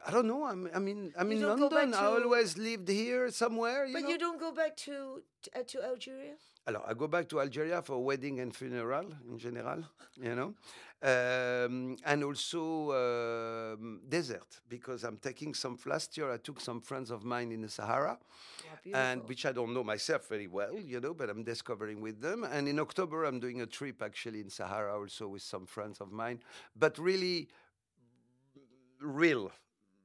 Speaker 1: I don't know. I'm, I mean, I'm
Speaker 2: You
Speaker 1: in
Speaker 2: don't go back
Speaker 1: London. I
Speaker 2: to-
Speaker 1: always lived here somewhere. You
Speaker 2: But
Speaker 1: know?
Speaker 2: you don't go back to uh, to Algeria?
Speaker 1: Alors, I go back to Algeria for wedding and funeral in general, you know, um, and also um, desert, because I'm taking some. Last year, I took some friends of mine in the Sahara,
Speaker 2: Wow,
Speaker 1: and
Speaker 2: beautiful.
Speaker 1: which I don't know myself very well, you know, but I'm discovering with them. And in October, I'm doing a trip actually in Sahara also with some friends of mine, but really real.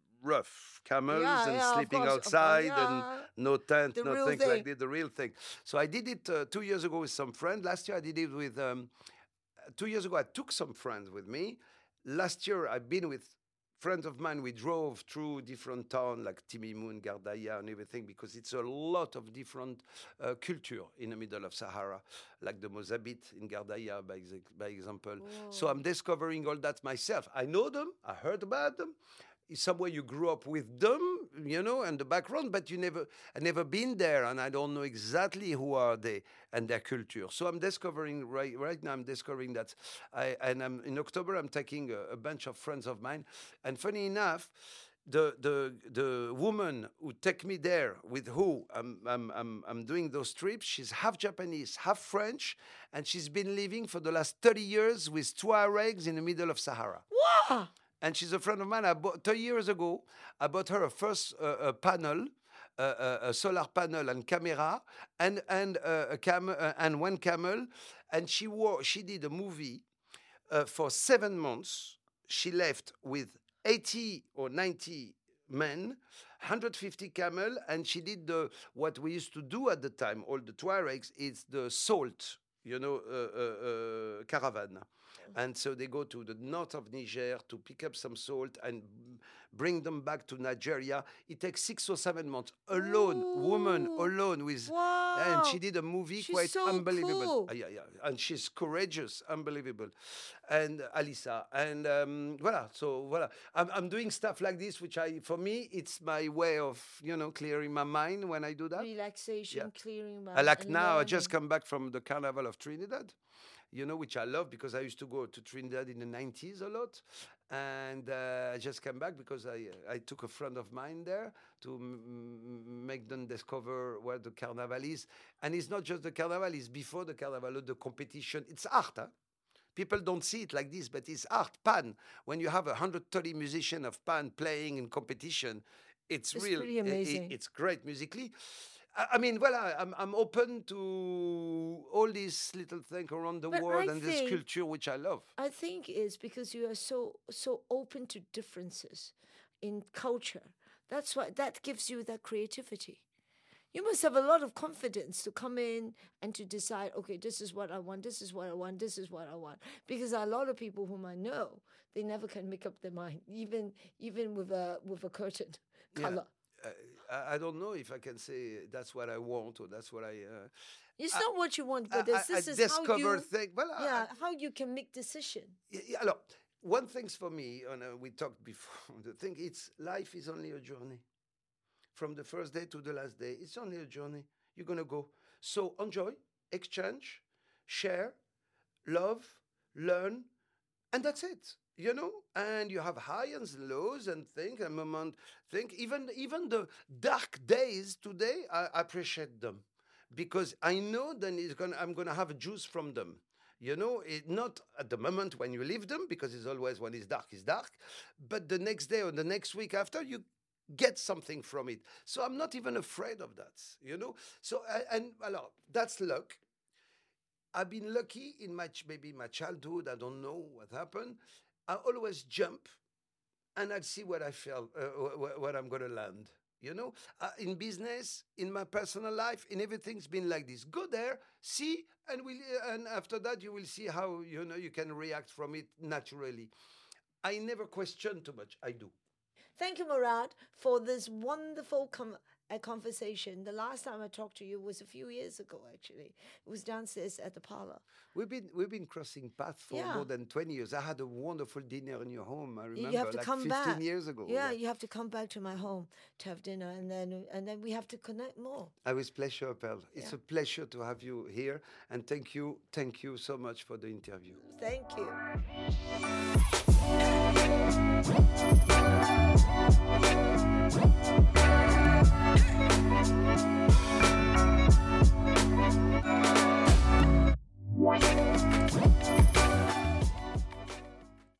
Speaker 1: Rough camels
Speaker 2: Yeah,
Speaker 1: and
Speaker 2: yeah, of
Speaker 1: sleeping
Speaker 2: course, of course,
Speaker 1: outside and
Speaker 2: yeah.
Speaker 1: no tent,
Speaker 2: The
Speaker 1: no
Speaker 2: real
Speaker 1: things
Speaker 2: thing.
Speaker 1: like this, the real thing. So I did it uh, two years ago with some friends. Last year I did it with, um, two years ago I took some friends with me. Last year I've been with friends of mine. We drove through different towns like Timimoun, Gardaïa and everything, because it's a lot of different uh, culture in the middle of Sahara, like the Mozabit in Gardaïa, by, ex- by example. So I'm discovering all that myself. I know them, I heard about them. Somewhere you grew up with them, you know, and the background, but you never, I never been there, and I don't know exactly who are they and their culture. So I'm discovering right right now. I'm discovering that, I and I'm in October. I'm taking a, a bunch of friends of mine, and funny enough, the the the woman who take me there, with who I'm I'm I'm, I'm doing those trips, she's half Japanese, half French, and she's been living for the last thirty years with Tuaregs in the middle of Sahara.
Speaker 2: Wow.
Speaker 1: And she's a friend of mine. I bought thirty years ago. I bought her a first uh, a panel, uh, uh, a solar panel and camera, and and uh, a cam uh, and one camel. And she wore. She did a movie uh, for seven months. She left with eighty or ninety men, one hundred fifty camel, and she did the what we used to do at the time. All the Tuaregs. It's the salt, you know, uh, uh, uh, caravan. And so they go to the north of Niger to pick up some salt and bring them back to Nigeria. It takes six or seven months alone, woman
Speaker 2: Ooh.
Speaker 1: alone with,
Speaker 2: Wow.
Speaker 1: and she did a movie
Speaker 2: She's
Speaker 1: quite
Speaker 2: so
Speaker 1: unbelievable.
Speaker 2: cool.
Speaker 1: Uh, yeah, yeah, and she's courageous, unbelievable. And uh, Alisa, and um, voilà. So voilà, I'm, I'm doing stuff like this, which I, for me, it's my way of, you know, clearing my mind when I do that.
Speaker 2: Relaxation,
Speaker 1: Yeah.
Speaker 2: clearing mind.
Speaker 1: I like
Speaker 2: and
Speaker 1: now. I just
Speaker 2: learning.
Speaker 1: come back from the Carnival of Trinidad, you know, which I love because I used to go to Trinidad in the nineties a lot. And uh, I just came back because I I took a friend of mine there to m- m- make them discover where the Carnival is. And it's not just the Carnival, it's before the Carnival, the competition. It's art, huh? People don't see it like this, but it's art. Pan. When you have one hundred thirty musicians of pan playing in competition, it's,
Speaker 2: It's
Speaker 1: real.
Speaker 2: pretty
Speaker 1: i- i-
Speaker 2: amazing.
Speaker 1: it's great musically. I, I mean, well, I, I'm, I'm open to all these little things around the
Speaker 2: But
Speaker 1: world
Speaker 2: I
Speaker 1: and this
Speaker 2: think-
Speaker 1: culture, which I love.
Speaker 2: I think it's because you are so so open to differences in culture. That's why that gives you that creativity. You must have a lot of confidence to come in and to decide, okay, this is what I want, this is what I want, this is what I want. Because a lot of people whom I know, they never can make up their mind, even even with a with a curtain
Speaker 1: Yeah.
Speaker 2: color.
Speaker 1: Uh, I, I don't know if I can say that's what I want or that's what I. Uh,
Speaker 2: It's
Speaker 1: I-
Speaker 2: not what you want,
Speaker 1: I,
Speaker 2: but this,
Speaker 1: I- I
Speaker 2: this is how
Speaker 1: discover
Speaker 2: you,
Speaker 1: things. Well, I-
Speaker 2: yeah,
Speaker 1: I-
Speaker 2: how you can make decision.
Speaker 1: Yeah, yeah, alors, one thing's for me, and uh, we talked before, the thing, it's life is only a journey. From the first day to the last day, it's only a journey. You're going to go. So enjoy, exchange, share, love, learn, and that's it. You know, and you have highs and lows and think and moment. Think even even the dark days today, I appreciate them because I know then it's gonna I'm gonna have juice from them. You know, it, not at the moment when you leave them because it's always when it's dark, it's dark, but the next day or the next week after you get something from it. So I'm not even afraid of that. You know, so I- and alors, that's luck. I've been lucky in my ch- maybe my childhood. I don't know what happened. I always jump, and I'll see what I feel, uh, wh- wh- where I'm going to land. You know, uh, in business, in my personal life, in everything's been like this. Go there, see, and we and after that you will see how you know you can react from it naturally. I never question too much. I do.
Speaker 2: Thank you, Murad, for this wonderful com- uh, conversation. The last time I talked to you was a few years ago, actually. It was downstairs at the parlor.
Speaker 1: We've been we've been crossing paths for
Speaker 2: Yeah.
Speaker 1: more than twenty years. I had a wonderful dinner in your home. I
Speaker 2: You-
Speaker 1: remember,
Speaker 2: you have to
Speaker 1: like
Speaker 2: come
Speaker 1: fifteen
Speaker 2: back.
Speaker 1: years ago.
Speaker 2: Yeah, you have to come back to my home to have dinner, and then and then we have to connect more.
Speaker 1: I with pleasure, Pearl. It's
Speaker 2: Yeah.
Speaker 1: a pleasure to have you here, and thank you, thank you so much for the interview.
Speaker 2: Thank you.